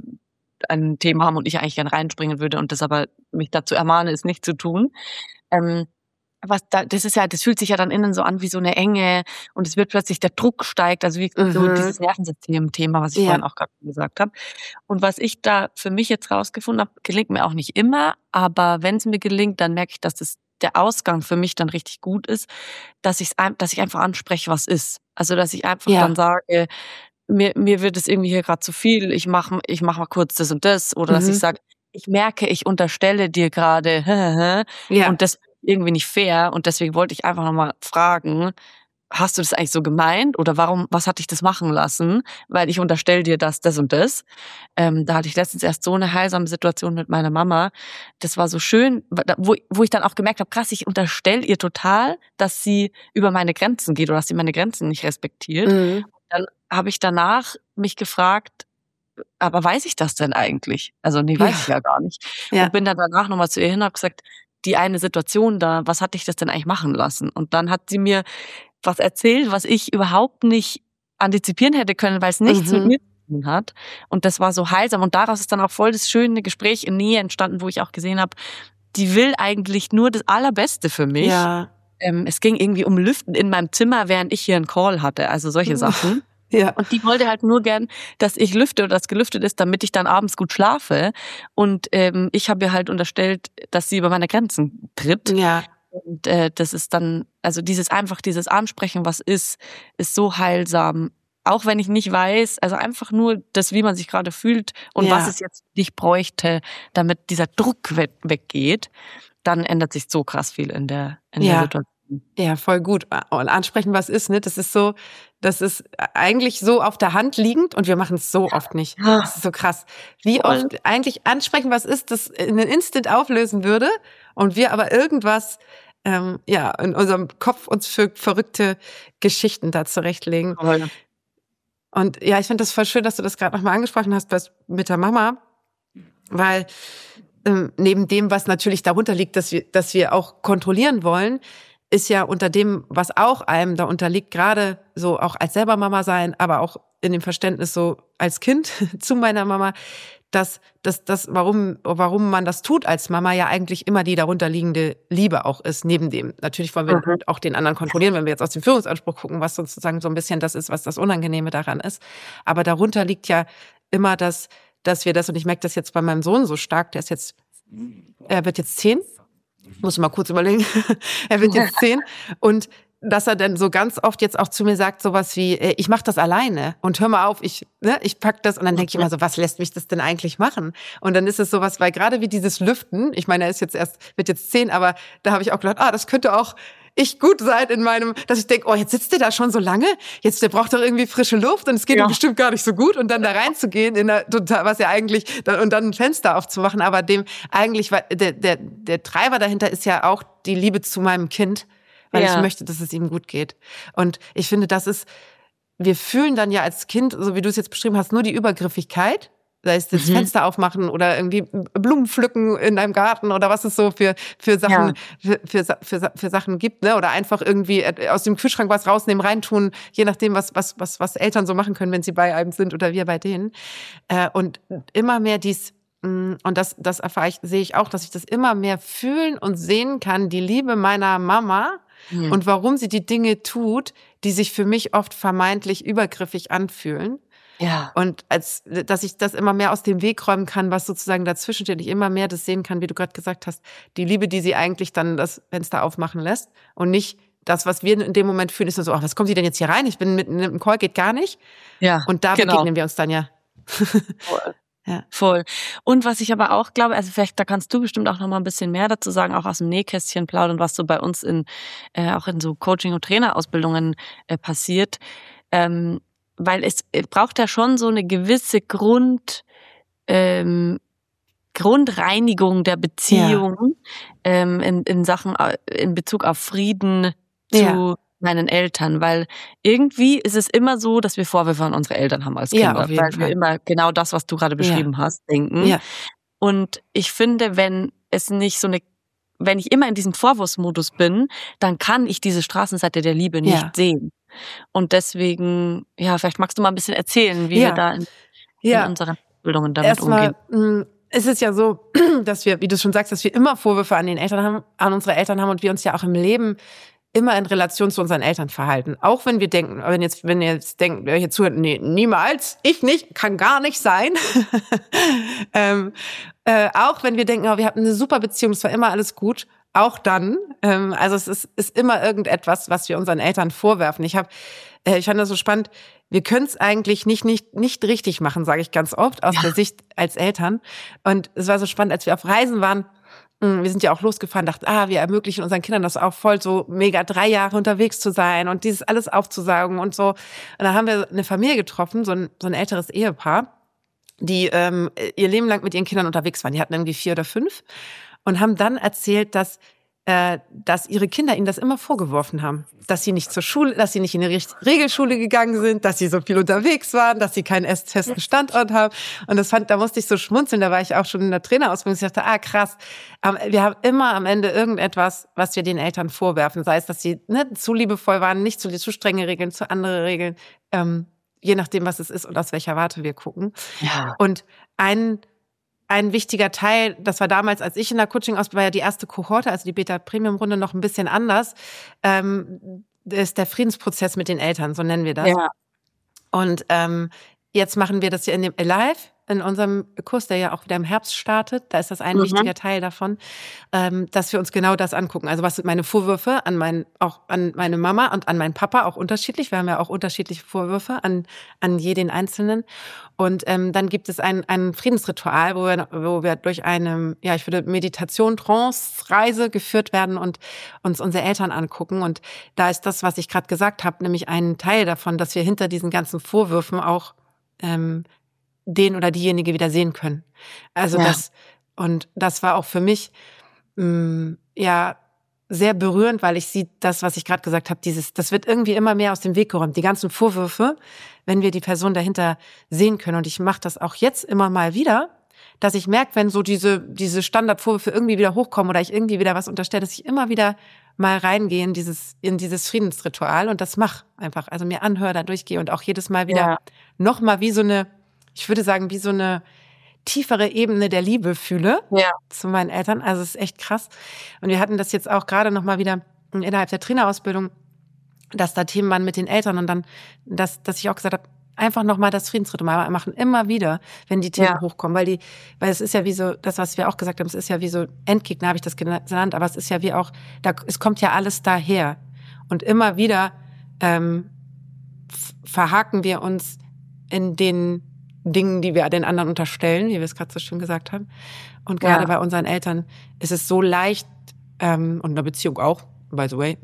ein Thema haben und ich eigentlich gern reinspringen würde und das aber mich dazu ermahne, es nicht zu tun. Ähm, was da, das ist ja, das fühlt sich ja dann innen so an wie so eine Enge und es wird plötzlich, der Druck steigt, also wie so Mhm. dieses Nervensystem-Thema, was ich Ja. vorhin auch gerade gesagt habe. Und was ich da für mich jetzt rausgefunden habe, gelingt mir auch nicht immer, aber wenn es mir gelingt, dann merke ich, dass das der Ausgang für mich dann richtig gut ist, dass ich dass ich einfach anspreche, was ist. Also dass ich einfach Ja. dann sage, mir mir wird es irgendwie hier gerade zu viel, ich mache ich mach mal kurz das und das, oder dass ich Mhm. sage, ich merke, ich unterstelle dir gerade Ja. und das ist irgendwie nicht fair und deswegen wollte ich einfach nochmal fragen, hast du das eigentlich so gemeint oder warum, was hat dich das machen lassen? Weil ich unterstelle dir das, das und das. Ähm, da hatte ich letztens erst so eine heilsame Situation mit meiner Mama. Das war so schön, wo, wo ich dann auch gemerkt habe, krass, ich unterstelle ihr total, dass sie über meine Grenzen geht oder dass sie meine Grenzen nicht respektiert. Mhm. Dann habe ich danach mich gefragt, aber weiß ich das denn eigentlich? Also nee, weiß Ja. ich ja gar nicht. Ja. Und bin dann danach nochmal zu ihr hin und habe gesagt, die eine Situation da, was hat dich das denn eigentlich machen lassen? Und dann hat sie mir was erzählt, was ich überhaupt nicht antizipieren hätte können, weil es nichts Mhm. mit mir zu tun hat. Und das war so heilsam. Und daraus ist dann auch voll das schöne Gespräch in Nähe entstanden, wo ich auch gesehen habe, die will eigentlich nur das Allerbeste für mich. Ja. Ähm, es ging irgendwie um Lüften in meinem Zimmer, während ich hier einen Call hatte, also solche Sachen. Ja. Und die wollte halt nur gern, dass ich lüfte oder dass gelüftet ist, damit ich dann abends gut schlafe. Und ähm, ich habe ihr halt unterstellt, dass sie über meine Grenzen tritt. Ja. Und äh, das ist dann, also dieses einfach, dieses Ansprechen, was ist, ist so heilsam. Auch wenn ich nicht weiß, also einfach nur das, wie man sich gerade fühlt und Ja. was es jetzt nicht bräuchte, damit dieser Druck we- weggeht, dann ändert sich so krass viel in der, in Ja. der Situation. Ja, voll gut. Und ansprechen, was ist, ne? Das ist so, das ist eigentlich so auf der Hand liegend und wir machen es so oft nicht. Das ist so krass. Wie Voll. oft eigentlich ansprechen, was ist, das in einen Instant auflösen würde und wir aber irgendwas, ähm, ja, in unserem Kopf uns für verrückte Geschichten da zurechtlegen. Voll. Und ja, ich finde das voll schön, dass du das gerade nochmal angesprochen hast, was mit der Mama, weil ähm, neben dem, was natürlich darunter liegt, dass wir, dass wir auch kontrollieren wollen, ist ja unter dem, was auch einem da unterliegt, gerade so auch als selber Mama sein, aber auch in dem Verständnis so als Kind zu meiner Mama, dass das, das, warum, warum man das tut als Mama, ja eigentlich immer die darunterliegende Liebe auch ist, neben dem. Natürlich wollen wir Mhm. auch den anderen kontrollieren, wenn wir jetzt aus dem Führungsanspruch gucken, was sozusagen so ein bisschen das ist, was das Unangenehme daran ist. Aber darunter liegt ja immer das, dass wir das, und ich merke das jetzt bei meinem Sohn so stark, der ist jetzt, er wird jetzt zehn, muss ich mal kurz überlegen, er wird jetzt zehn und dass er dann so ganz oft jetzt auch zu mir sagt sowas wie, äh, ich mache das alleine und hör mal auf, ich ne, ich pack das und dann denke ich immer so, was lässt mich das denn eigentlich machen? Und dann ist es sowas, weil gerade wie dieses Lüften, ich meine, er ist jetzt erst, wird jetzt zehn, aber da habe ich auch gedacht, ah, das könnte auch ich gut sein in meinem, dass ich denke, oh, jetzt sitzt der da schon so lange, jetzt der braucht doch irgendwie frische Luft und es geht Ja. ihm bestimmt gar nicht so gut und dann da reinzugehen in der, total, was ja eigentlich dann, und dann ein Fenster aufzumachen, aber dem eigentlich war der der der Treiber dahinter ist ja auch die Liebe zu meinem Kind, weil Ja. ich möchte, dass es ihm gut geht. Und ich finde, das ist, wir fühlen dann ja als Kind, so wie du es jetzt beschrieben hast, nur die Übergriffigkeit. Sei es das Mhm. Fenster aufmachen oder irgendwie Blumen pflücken in deinem Garten oder was es so für, für Sachen, für, für, für, für Sachen gibt, ne? Oder einfach irgendwie aus dem Kühlschrank was rausnehmen, reintun, je nachdem, was, was, was, was Eltern so machen können, wenn sie bei einem sind oder wir bei denen. Äh, und immer mehr dies, und das, das erfahre ich, sehe ich auch, dass ich das immer mehr fühlen und sehen kann, die Liebe meiner Mama, Mhm. und warum sie die Dinge tut, die sich für mich oft vermeintlich übergriffig anfühlen. Ja. Und als, dass ich das immer mehr aus dem Weg räumen kann, was sozusagen dazwischen steht, ich immer mehr das sehen kann, wie du gerade gesagt hast, die Liebe, die sie eigentlich dann das Fenster aufmachen lässt und nicht das, was wir in dem Moment fühlen, ist so, ach, was kommt die denn jetzt hier rein? Ich bin mitten im Call, geht gar nicht. Ja. Und da genau. begegnen wir uns dann ja. Voll. Ja. Voll. Und was ich aber auch glaube, also vielleicht, da kannst du bestimmt auch noch mal ein bisschen mehr dazu sagen, auch aus dem Nähkästchen plaudern, was so bei uns in, äh, auch in so Coaching- und Trainerausbildungen äh, passiert. Ähm, weil es braucht ja schon so eine gewisse Grund, ähm, Grundreinigung der Beziehung, ähm, in, in Sachen, in Bezug auf Frieden zu, Ja. meinen Eltern, weil irgendwie ist es immer so, dass wir Vorwürfe an unsere Eltern haben als Ja, Kinder, auf jeden weil wir Fall. immer genau das, was du gerade beschrieben Ja. hast, denken. Ja. Und ich finde, wenn es nicht so eine, wenn ich immer in diesem Vorwurfsmodus bin, dann kann ich diese Straßenseite der Liebe nicht Ja. sehen. Und deswegen, ja, vielleicht magst du mal ein bisschen erzählen, wie Ja. wir da in, in Ja. unseren Bildungen damit Erstmal, umgehen. mh, es ist ja so, dass wir, wie du schon sagst, dass wir immer Vorwürfe an den Eltern haben, an unsere Eltern haben und wir uns ja auch im Leben immer in Relation zu unseren Eltern verhalten. Auch wenn wir denken, wenn jetzt, wenn ihr jetzt denkt, wer hier zuhört, nee, niemals, ich nicht, kann gar nicht sein. ähm, äh, auch wenn wir denken, oh, wir hatten eine super Beziehung, es war immer alles gut. Auch dann, ähm, also es ist, ist immer irgendetwas, was wir unseren Eltern vorwerfen. Ich habe, äh, ich fand das so spannend. Wir können es eigentlich nicht nicht nicht richtig machen, sage ich ganz oft aus Ja. der Sicht als Eltern. Und es war so spannend, als wir auf Reisen waren. Wir sind ja auch losgefahren, dachten, ah, wir ermöglichen unseren Kindern das auch voll, so mega drei Jahre unterwegs zu sein und dieses alles aufzusaugen und so. Und dann haben wir eine Familie getroffen, so ein, so ein älteres Ehepaar, die ähm, ihr Leben lang mit ihren Kindern unterwegs waren. Die hatten irgendwie vier oder fünf und haben dann erzählt, dass äh, dass ihre Kinder ihnen das immer vorgeworfen haben, dass sie nicht zur Schule, dass sie nicht in die Regelschule gegangen sind, dass sie so viel unterwegs waren, dass sie keinen erst festen Standort haben. Und das fand, da musste ich so schmunzeln. Da war ich auch schon in der Trainerausbildung. Ich dachte, ah krass, wir haben immer am Ende irgendetwas, was wir den Eltern vorwerfen, sei es, dass sie ne, zu liebevoll waren, nicht zu, zu strenge Regeln, zu andere Regeln, ähm, je nachdem, was es ist und aus welcher Warte wir gucken. Ja. Und ein Ein wichtiger Teil, das war damals, als ich in der Coaching-Ausbildung war, ja die erste Kohorte, also die Beta-Premium-Runde noch ein bisschen anders, ähm, ist der Friedensprozess mit den Eltern, so nennen wir das. Ja. Und ähm, jetzt machen wir das ja in dem Alive, in unserem Kurs, der ja auch wieder im Herbst startet. Da ist das ein Mhm. wichtiger Teil davon, ähm, dass wir uns genau das angucken. Also was sind meine Vorwürfe an mein, auch an meine Mama und an meinen Papa, auch unterschiedlich. Wir haben ja auch unterschiedliche Vorwürfe an, an jeden Einzelnen. Und ähm, dann gibt es ein, ein Friedensritual, wo wir, wo wir durch eine, ja, ich würde Meditation, Trance-Reise geführt werden und uns unsere Eltern angucken. Und da ist das, was ich gerade gesagt habe, nämlich ein Teil davon, dass wir hinter diesen ganzen Vorwürfen auch ähm, den oder diejenige wieder sehen können. Also Ja. das, und das war auch für mich mh, ja sehr berührend, weil ich sie, das, was ich gerade gesagt habe, dieses, das wird irgendwie immer mehr aus dem Weg geräumt. Die ganzen Vorwürfe, wenn wir die Person dahinter sehen können. Und ich mache das auch jetzt immer mal wieder, dass ich merke, wenn so diese, diese Standardvorwürfe irgendwie wieder hochkommen oder ich irgendwie wieder was unterstelle, dass ich immer wieder mal reingehe in dieses, in dieses Friedensritual und das mache einfach. Also mir anhöre, da durchgehe und auch jedes Mal wieder Ja. nochmal wie so eine, ich würde sagen, wie so eine tiefere Ebene der Liebe fühle Ja. zu meinen Eltern. Also es ist echt krass. Und wir hatten das jetzt auch gerade nochmal wieder innerhalb der Trainerausbildung, dass da Themen waren mit den Eltern und dann, dass, dass ich auch gesagt habe, einfach nochmal das Friedensritual machen, immer wieder, wenn die Themen Ja. hochkommen, weil die, weil es ist ja wie so, das, was wir auch gesagt haben, es ist ja wie so Endgegner, habe ich das genannt, aber es ist ja wie auch, da, es kommt ja alles daher. Und immer wieder ähm, f- verhaken wir uns in den Dingen, die wir den anderen unterstellen, wie wir es gerade so schön gesagt haben. Und gerade Ja. bei unseren Eltern ist es so leicht, ähm, und in einer Beziehung auch, by the way,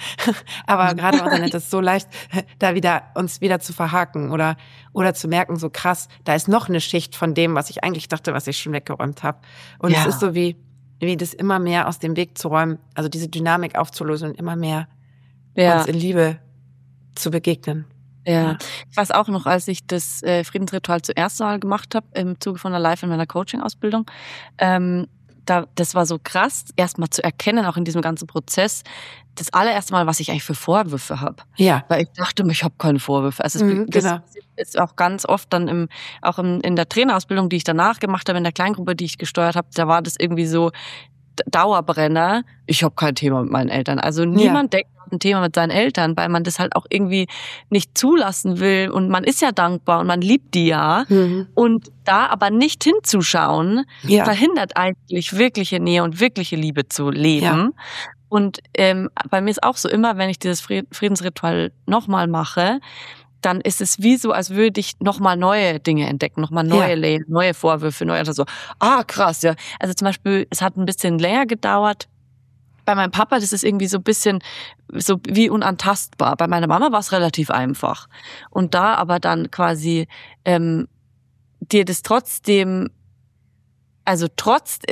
aber gerade bei unseren Eltern ist es so leicht, da wieder uns wieder zu verhaken oder oder zu merken, so krass, da ist noch eine Schicht von dem, was ich eigentlich dachte, was ich schon weggeräumt habe. Und Ja. es ist so wie wie das immer mehr aus dem Weg zu räumen, also diese Dynamik aufzulösen und immer mehr Ja. uns in Liebe zu begegnen. Ja, ich weiß auch noch, als ich das äh, Friedensritual zuerst mal gemacht habe, im Zuge von der Live in meiner Coaching-Ausbildung, ähm, da, das war so krass, erstmal zu erkennen, auch in diesem ganzen Prozess, das allererste Mal, was ich eigentlich für Vorwürfe habe. Ja. Weil ich dachte, ich habe keine Vorwürfe. Also es, Mhm, das genau. ist auch ganz oft dann im, auch im, in der Trainerausbildung, die ich danach gemacht habe, in der Kleingruppe, die ich gesteuert habe, da war das irgendwie so D- Dauerbrenner. Ich habe kein Thema mit meinen Eltern. Also niemand denkt an ein Thema mit seinen Eltern, weil man das halt auch irgendwie nicht zulassen will. Und man ist ja dankbar und man liebt die ja. Mhm. Und da aber nicht hinzuschauen, Ja. verhindert eigentlich wirkliche Nähe und wirkliche Liebe zu leben. Ja. Und ähm, bei mir ist auch so, immer wenn ich dieses Fried- Friedensritual nochmal mache, dann ist es wie so, als würde ich nochmal neue Dinge entdecken, nochmal neue Ja. Layer, neue Vorwürfe, neue, also so, ah krass, ja. Also zum Beispiel, es hat ein bisschen länger gedauert. Bei meinem Papa, das ist irgendwie so ein bisschen so wie unantastbar. Bei meiner Mama war es relativ einfach. Und da aber dann quasi ähm, dir das trotzdem, also trotz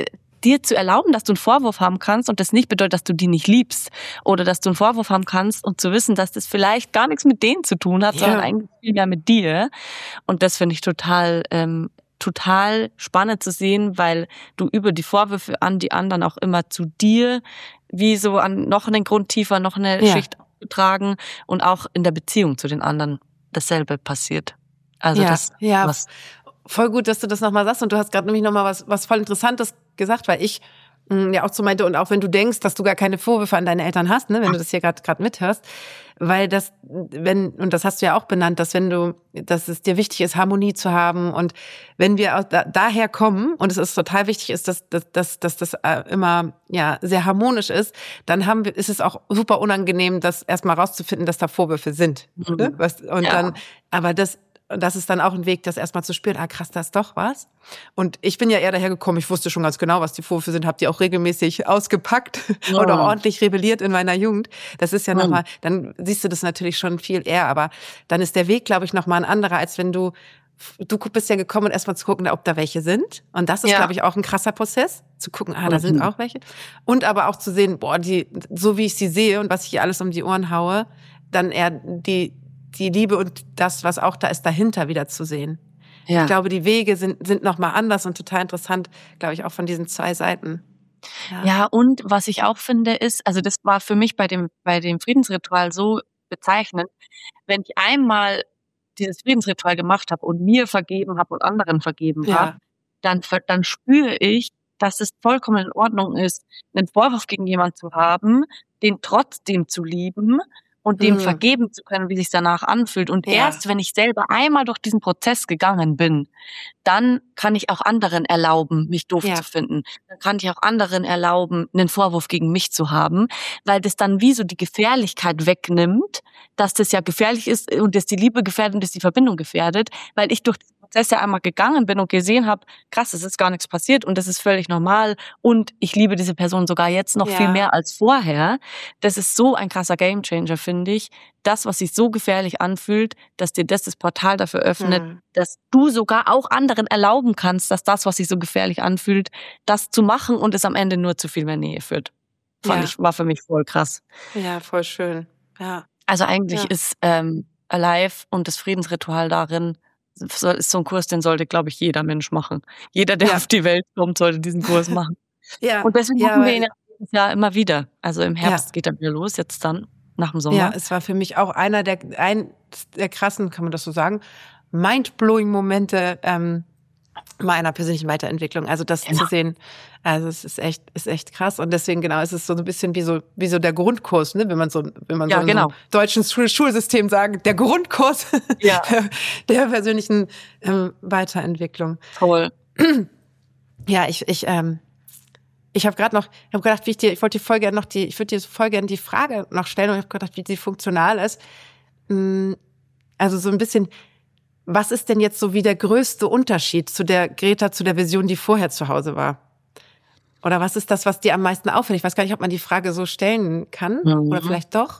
dir zu erlauben, dass du einen Vorwurf haben kannst und das nicht bedeutet, dass du die nicht liebst oder dass du einen Vorwurf haben kannst und zu wissen, dass das vielleicht gar nichts mit denen zu tun hat, ja. sondern eigentlich viel mehr mit dir. Und das finde ich total, ähm, total spannend zu sehen, weil du über die Vorwürfe an die anderen auch immer zu dir wie so an noch einen Grund tiefer, noch eine ja. Schicht aufgetragen und auch in der Beziehung zu den anderen dasselbe passiert. Also ja, das ja. was Voll gut, dass du das nochmal sagst und du hast gerade nämlich nochmal was, was voll Interessantes gesagt, weil ich mh, ja auch so meinte und auch wenn du denkst, dass du gar keine Vorwürfe an deine Eltern hast, ne, wenn du das hier gerade gerade mithörst, weil das, wenn, und das hast du ja auch benannt, dass wenn du, dass es dir wichtig ist, Harmonie zu haben und wenn wir auch da, daher kommen und es ist total wichtig ist, dass, dass, dass, dass das immer ja sehr harmonisch ist, dann haben wir, ist es auch super unangenehm, das erstmal rauszufinden, dass da Vorwürfe sind. Mhm. Ne? Was, und ja. dann, aber das Und das ist dann auch ein Weg, das erstmal zu spüren. Ah, krass, da ist doch was. Und ich bin ja eher daher gekommen, ich wusste schon ganz genau, was die Vorwürfe sind, habe die auch regelmäßig ausgepackt ja. oder ordentlich rebelliert in meiner Jugend. Das ist ja mhm. nochmal, dann siehst du das natürlich schon viel eher. Aber dann ist der Weg, glaube ich, nochmal ein anderer, als wenn du, du bist ja gekommen, um erstmal zu gucken, ob da welche sind. Und das ist, ja. glaube ich, auch ein krasser Prozess, zu gucken, ah, da mhm. sind auch welche. Und aber auch zu sehen, boah, die, so wie ich sie sehe und was ich hier alles um die Ohren haue, dann eher die, die Liebe und das, was auch da ist, dahinter wieder zu sehen. Ja. Ich glaube, die Wege sind, sind nochmal anders und total interessant, glaube ich, auch von diesen zwei Seiten. Ja. ja, und was ich auch finde ist, also das war für mich bei dem, bei dem Friedensritual so bezeichnend, wenn ich einmal dieses Friedensritual gemacht habe und mir vergeben habe und anderen vergeben ja. habe, dann, dann spüre ich, dass es vollkommen in Ordnung ist, einen Vorwurf gegen jemanden zu haben, den trotzdem zu lieben, und dem mhm. vergeben zu können, wie sich danach anfühlt. Und ja. erst, wenn ich selber einmal durch diesen Prozess gegangen bin, dann kann ich auch anderen erlauben, mich doof ja. zu finden. Dann kann ich auch anderen erlauben, einen Vorwurf gegen mich zu haben, weil das dann wie so die Gefährlichkeit wegnimmt, dass das ja gefährlich ist und dass die Liebe gefährdet und dass die Verbindung gefährdet, weil ich durch den Prozess ja einmal gegangen bin und gesehen habe, krass, es ist gar nichts passiert und das ist völlig normal und ich liebe diese Person sogar jetzt noch ja. viel mehr als vorher. Das ist so ein krasser Gamechanger, finde ich. Das, was sich so gefährlich anfühlt, dass dir das das Portal dafür öffnet, mhm. dass du sogar auch anderen erlauben kannst, dass das, was sich so gefährlich anfühlt, das zu machen und es am Ende nur zu viel mehr Nähe führt. Fand ja. ich, war für mich voll krass. Ja, voll schön. Ja. Also eigentlich ja. ist ähm, Alive und das Friedensritual darin, ist so ein Kurs, den sollte, glaube ich, jeder Mensch machen. Jeder, der ja. auf die Welt kommt, sollte diesen Kurs machen. ja. Und deswegen ja, machen wir ihn ja immer wieder. Also im Herbst ja. geht er wieder los, jetzt dann nach dem Sommer. Ja, es war für mich auch einer der, ein, der krassen, kann man das so sagen, mindblowing Momente ähm, meiner persönlichen Weiterentwicklung. Also das ja. zu sehen, also es ist echt, ist echt krass. Und deswegen genau, es ist so ein bisschen wie so, wie so der Grundkurs, ne, wenn man so, wenn man ja, so in genau. so deutschen Schul- Schulsystem sagt, der Grundkurs ja. der, der persönlichen ähm, Weiterentwicklung. Toll. Ja, ich, ich, ähm, ich habe gerade noch, ich habe gedacht, wie ich dir, ich wollte dir voll gerne noch die, ich würde dir voll gerne die Frage noch stellen und ich habe gedacht, wie sie funktional ist. Also so ein bisschen, was ist denn jetzt so wie der größte Unterschied zu der Greta, zu der Version, die vorher zu Hause war? Oder was ist das, was dir am meisten auffällt? Ich weiß gar nicht, ob man die Frage so stellen kann mhm. oder vielleicht doch.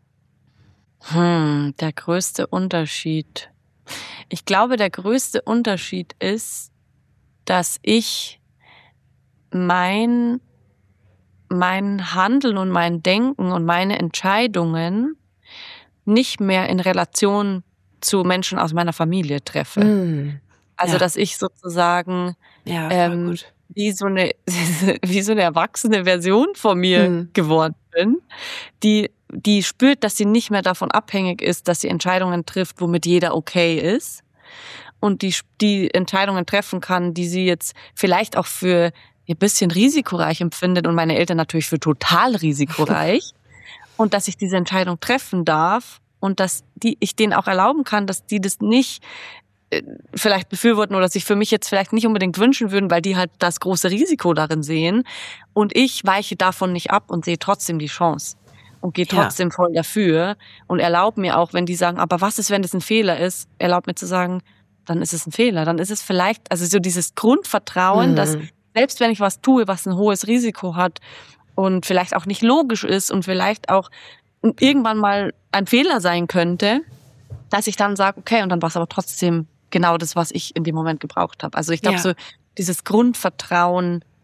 Hm, der größte Unterschied. Ich glaube, der größte Unterschied ist, dass ich mein, mein Handeln und mein Denken und meine Entscheidungen nicht mehr in Relation zu Menschen aus meiner Familie treffe. Mm, also, ja. dass ich sozusagen ja, ähm, wie so eine wie so eine erwachsene Version von mir mm. geworden bin, die die spürt, dass sie nicht mehr davon abhängig ist, dass sie Entscheidungen trifft, womit jeder okay ist und die die Entscheidungen treffen kann, die sie jetzt vielleicht auch für ein bisschen risikoreich empfindet und meine Eltern natürlich für total risikoreich und dass ich diese Entscheidung treffen darf und dass die ich denen auch erlauben kann, dass die das nicht äh, vielleicht befürworten oder sich für mich jetzt vielleicht nicht unbedingt wünschen würden, weil die halt das große Risiko darin sehen und ich weiche davon nicht ab und sehe trotzdem die Chance und gehe trotzdem ja. voll dafür und erlaube mir auch, wenn die sagen, aber was ist, wenn das ein Fehler ist, erlaubt mir zu sagen, dann ist es ein Fehler, dann ist es vielleicht, also so dieses Grundvertrauen, mhm. dass selbst wenn ich was tue, was ein hohes Risiko hat und vielleicht auch nicht logisch ist und vielleicht auch irgendwann mal ein Fehler sein könnte, dass ich dann sage, okay, und dann war es aber trotzdem genau das, was ich in dem Moment gebraucht habe. Also ich glaube, ja. so dieses Grundvertrauen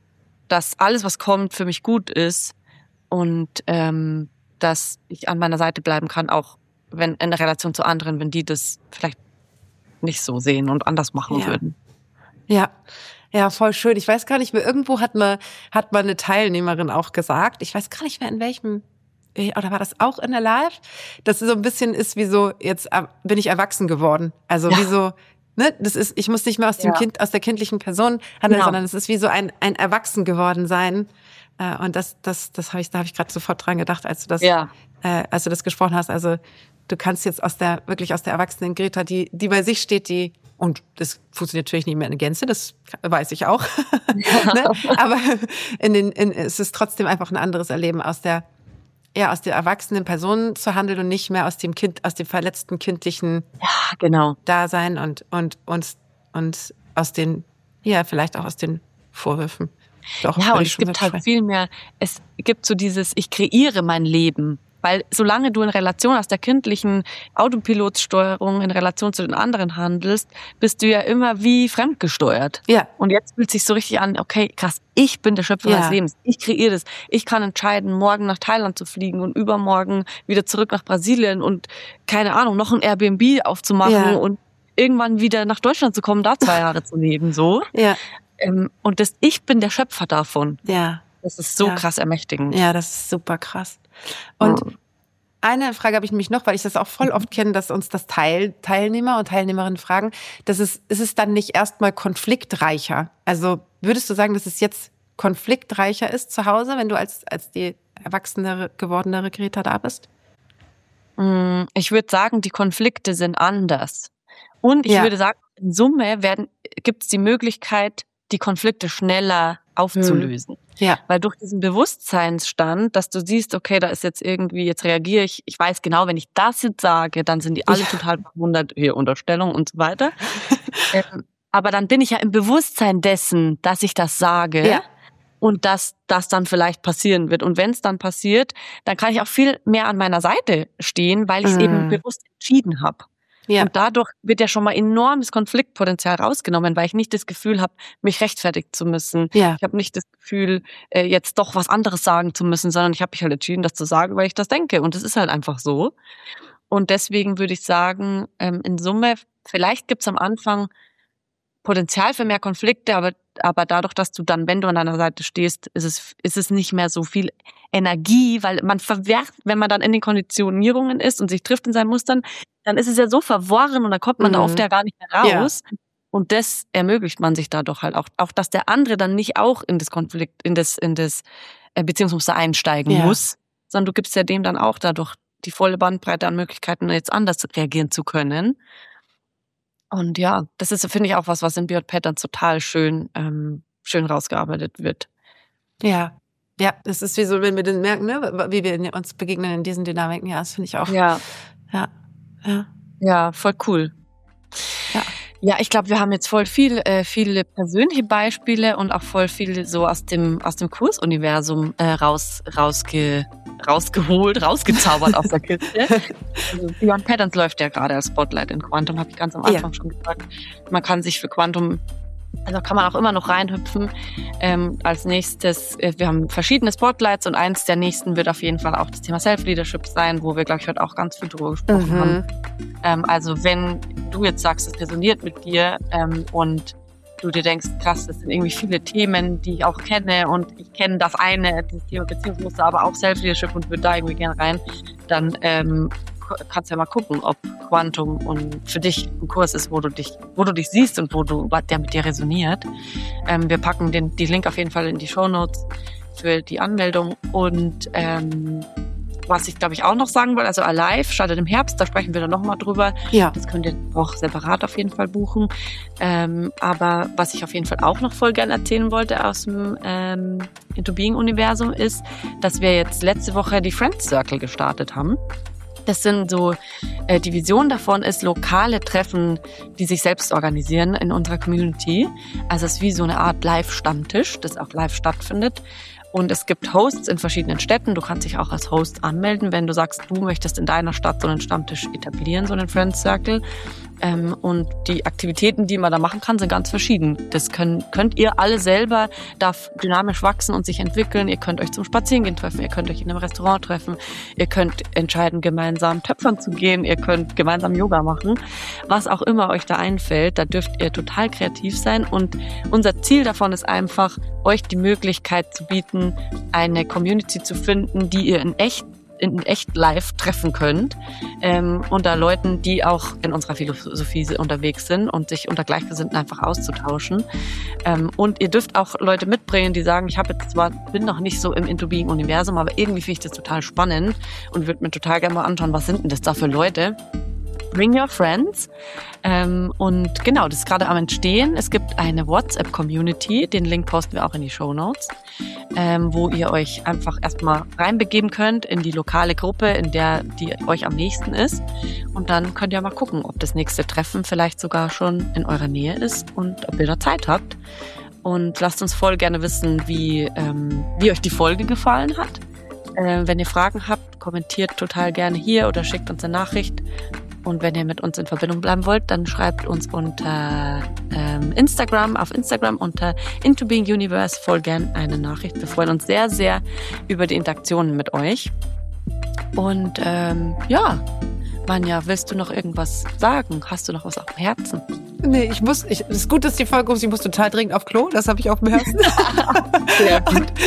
dass alles, was kommt, für mich gut ist und ähm, dass ich an meiner Seite bleiben kann, auch wenn in der Relation zu anderen, wenn die das vielleicht nicht so sehen und anders machen ja. würden. Ja, ja, voll schön. Ich weiß gar nicht mehr, irgendwo hat mal, hat mal eine Teilnehmerin auch gesagt, ich weiß gar nicht mehr in welchem, oder war das auch in der Live, dass es so ein bisschen ist wie so, jetzt bin ich erwachsen geworden. Also ja. wie so, ne, das ist, ich muss nicht mehr aus dem ja. Kind, aus der kindlichen Person handeln, genau. sondern es ist wie so ein, ein Erwachsen geworden sein. Und das, das, das habe ich, da habe ich gerade sofort dran gedacht, als du das, ja. äh, als du das gesprochen hast. Also du kannst jetzt aus der, wirklich aus der erwachsenen Greta, die, die bei sich steht, die, und das funktioniert natürlich nicht mehr in Gänze, das weiß ich auch. Ja. Ne? Aber in den, in, es ist trotzdem einfach ein anderes Erleben, aus der, ja, aus der erwachsenen Person zu handeln und nicht mehr aus dem Kind, aus dem verletzten kindlichen ja, genau. Dasein und, und, und, und aus den, ja, vielleicht auch aus den Vorwürfen. Doch, ja, und es gibt halt viel mehr, es gibt so dieses, ich kreiere mein Leben. Weil solange du in Relation aus der kindlichen Autopilotsteuerung in Relation zu den anderen handelst, bist du ja immer wie fremdgesteuert. Ja. Und jetzt fühlt es sich so richtig an, okay, krass, ich bin der Schöpfer ja. meines Lebens. Ich kreiere das. Ich kann entscheiden, morgen nach Thailand zu fliegen und übermorgen wieder zurück nach Brasilien und, keine Ahnung, noch ein Airbnb aufzumachen ja. und irgendwann wieder nach Deutschland zu kommen, da zwei Jahre zu leben, so. Ja. Und das, ich bin der Schöpfer davon. Ja. Das ist so ja. krass ermächtigend. Ja, das ist super krass. Und ja. eine Frage habe ich mich noch, weil ich das auch voll oft kenne, dass uns das Teil, Teilnehmer und Teilnehmerinnen fragen, dass es, ist es dann nicht erstmal konfliktreicher? Also würdest du sagen, dass es jetzt konfliktreicher ist zu Hause, wenn du als, als die erwachsenere, gewordenere Greta da bist? Ich würde sagen, die Konflikte sind anders. Und ich ja. würde sagen, in Summe werden, gibt es die Möglichkeit, die Konflikte schneller aufzulösen. Ja. Weil durch diesen Bewusstseinsstand, dass du siehst, okay, da ist jetzt irgendwie, jetzt reagiere ich, ich weiß genau, wenn ich das jetzt sage, dann sind die alle ja. total verwundert, hier Unterstellung und so weiter. ähm, aber dann bin ich ja im Bewusstsein dessen, dass ich das sage ja. und dass das dann vielleicht passieren wird. Und wenn es dann passiert, dann kann ich auch viel mehr an meiner Seite stehen, weil ich es mhm. eben bewusst entschieden habe. Ja. Und dadurch wird ja schon mal enormes Konfliktpotenzial rausgenommen, weil ich nicht das Gefühl habe, mich rechtfertigen zu müssen. Ja. Ich habe nicht das Gefühl, jetzt doch was anderes sagen zu müssen, sondern ich habe mich halt entschieden, das zu sagen, weil ich das denke. Und das ist halt einfach so. Und deswegen würde ich sagen, in Summe, vielleicht gibt es am Anfang Potenzial für mehr Konflikte, aber, aber dadurch, dass du dann, wenn du an deiner Seite stehst, ist es, ist es nicht mehr so viel Energie, weil man verwerft, wenn man dann in den Konditionierungen ist und sich trifft in seinen Mustern, dann ist es ja so verworren und dann kommt man mhm. da oft ja gar nicht mehr raus. Ja. Und das ermöglicht man sich dadurch halt auch, auch, dass der andere dann nicht auch in das Konflikt, in das, in das Beziehungsmuster einsteigen ja. muss, sondern du gibst ja dem dann auch dadurch die volle Bandbreite an Möglichkeiten, jetzt anders reagieren zu können. Und ja, das ist, finde ich, auch was, was in Beyond Patterns total schön, ähm, schön rausgearbeitet wird. Ja, ja, das ist wie so, wenn wir den merken, ne, wie wir uns begegnen in diesen Dynamiken. Ja, das finde ich auch. Ja. Ja. Ja, ja, voll cool. Ja, ja ich glaube, wir haben jetzt voll viel, äh, viele persönliche Beispiele und auch voll viel so aus dem, aus dem Kursuniversum äh, raus, rausge, rausgeholt, rausgezaubert aus der Kiste. Also Beyond Patterns läuft ja gerade als Spotlight in Quantum, habe ich ganz am Anfang ja. schon gesagt. Man kann sich für Quantum, also kann man auch immer noch reinhüpfen. Ähm, als nächstes, äh, wir haben verschiedene Spotlights und eins der nächsten wird auf jeden Fall auch das Thema Self-Leadership sein, wo wir, glaube ich, heute auch ganz viel drüber gesprochen mhm. haben. Ähm, also wenn du jetzt sagst, es resoniert mit dir ähm, und du dir denkst, krass, das sind irgendwie viele Themen, die ich auch kenne und ich kenne das eine, das Thema Beziehungsmuster, aber auch Self-Leadership und würde da irgendwie gerne rein, dann ähm, kannst du ja mal gucken, ob Quantum und für dich ein Kurs ist, wo du dich, wo du dich siehst und wo du, der mit dir resoniert. Ähm, wir packen den, die Link auf jeden Fall in die Shownotes für die Anmeldung und ähm, was ich, glaube ich, auch noch sagen will, also Alive startet im Herbst, da sprechen wir dann nochmal drüber. Ja. Das könnt ihr auch separat auf jeden Fall buchen. Ähm, aber was ich auf jeden Fall auch noch voll gerne erzählen wollte aus dem ähm, Into Being-Universum ist, dass wir jetzt letzte Woche die Friends Circle gestartet haben. Das sind so, äh, die Vision davon ist lokale Treffen, die sich selbst organisieren in unserer Community. Also es ist wie so eine Art Live-Stammtisch, das auch live stattfindet. Und es gibt Hosts in verschiedenen Städten. Du kannst dich auch als Host anmelden, wenn du sagst, du möchtest in deiner Stadt so einen Stammtisch etablieren, so einen Friends Circle. Ähm, und die Aktivitäten, die man da machen kann, sind ganz verschieden. Das können, könnt ihr alle selber, darf dynamisch wachsen und sich entwickeln. Ihr könnt euch zum Spazierengehen treffen, ihr könnt euch in einem Restaurant treffen, ihr könnt entscheiden, gemeinsam töpfern zu gehen, ihr könnt gemeinsam Yoga machen. Was auch immer euch da einfällt, da dürft ihr total kreativ sein. Und unser Ziel davon ist einfach, euch die Möglichkeit zu bieten, eine Community zu finden, die ihr in echt in echt live treffen könnt, ähm, unter Leuten, die auch in unserer Philosophie unterwegs sind und sich unter Gleichgesinnten einfach auszutauschen. Ähm, und ihr dürft auch Leute mitbringen, die sagen, ich habe jetzt zwar, bin noch nicht so im Into-Being-Universum, aber irgendwie finde ich das total spannend und würde mir total gerne mal anschauen, was sind denn das da für Leute? Bring your friends. Ähm, und genau, das ist gerade am Entstehen. Es gibt eine WhatsApp-Community, den Link posten wir auch in die Shownotes, ähm, wo ihr euch einfach erstmal reinbegeben könnt in die lokale Gruppe, in der die euch am nächsten ist. Und dann könnt ihr mal gucken, ob das nächste Treffen vielleicht sogar schon in eurer Nähe ist und ob ihr da Zeit habt. Und lasst uns voll gerne wissen, wie, ähm, wie euch die Folge gefallen hat. Äh, wenn ihr Fragen habt, kommentiert total gerne hier oder schickt uns eine Nachricht. Und wenn ihr mit uns in Verbindung bleiben wollt, dann schreibt uns unter ähm, Instagram, auf Instagram unter Into Being Universe voll gern eine Nachricht. Wir freuen uns sehr, sehr über die Interaktionen mit euch. Und ähm, ja, Manja, willst du noch irgendwas sagen? Hast du noch was auf dem Herzen? Nee, ich muss, ich, es ist gut, dass die Folge kommt, ich muss total dringend auf Klo, das habe ich auf dem Herzen. Sehr gut. Und,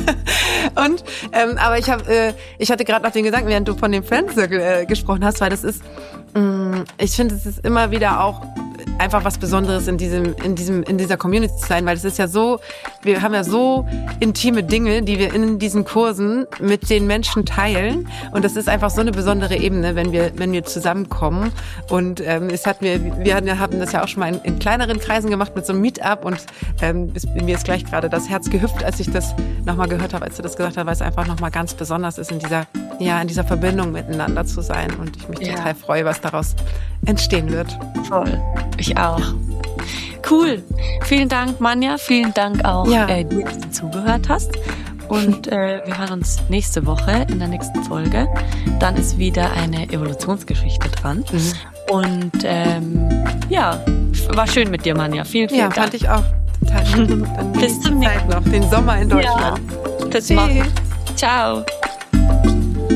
und ähm, aber ich habe, äh, ich hatte gerade noch den Gedanken, während du von dem Friend Circle äh, gesprochen hast, weil das ist, mh, ich finde, es ist immer wieder auch einfach was Besonderes in diesem, in diesem, in dieser Community zu sein, weil es ist ja so, wir haben ja so intime Dinge, die wir in diesen Kursen mit den Menschen teilen, und das ist einfach so eine besondere Ebene, wenn wir, wenn wir zusammenkommen. Und ähm, es hat mir, wir haben das ja auch schon mal in, in kleineren Kreisen gemacht mit so einem Meetup, und ähm, es, mir ist gleich gerade das Herz gehüpft, als ich das nochmal gehört habe, als du das gesagt hast, weil es einfach nochmal ganz besonders ist, in dieser, ja, in dieser Verbindung miteinander zu sein, und ich mich ja. total freue, was daraus entstehen wird. Voll. Ich auch. Cool. Vielen Dank, Manja. Vielen Dank auch, ja. äh, dir, dass du zugehört hast. Und äh, wir hören uns nächste Woche in der nächsten Folge. Dann ist wieder eine Evolutionsgeschichte dran. Mhm. Und ähm, ja, war schön mit dir, Manja. Vielen, vielen ja, Dank. Ja, fand ich auch. Total schön. Dann bis zum nächsten Mal. Noch den Sommer in Deutschland. Ja. Bis morgen. Ciao.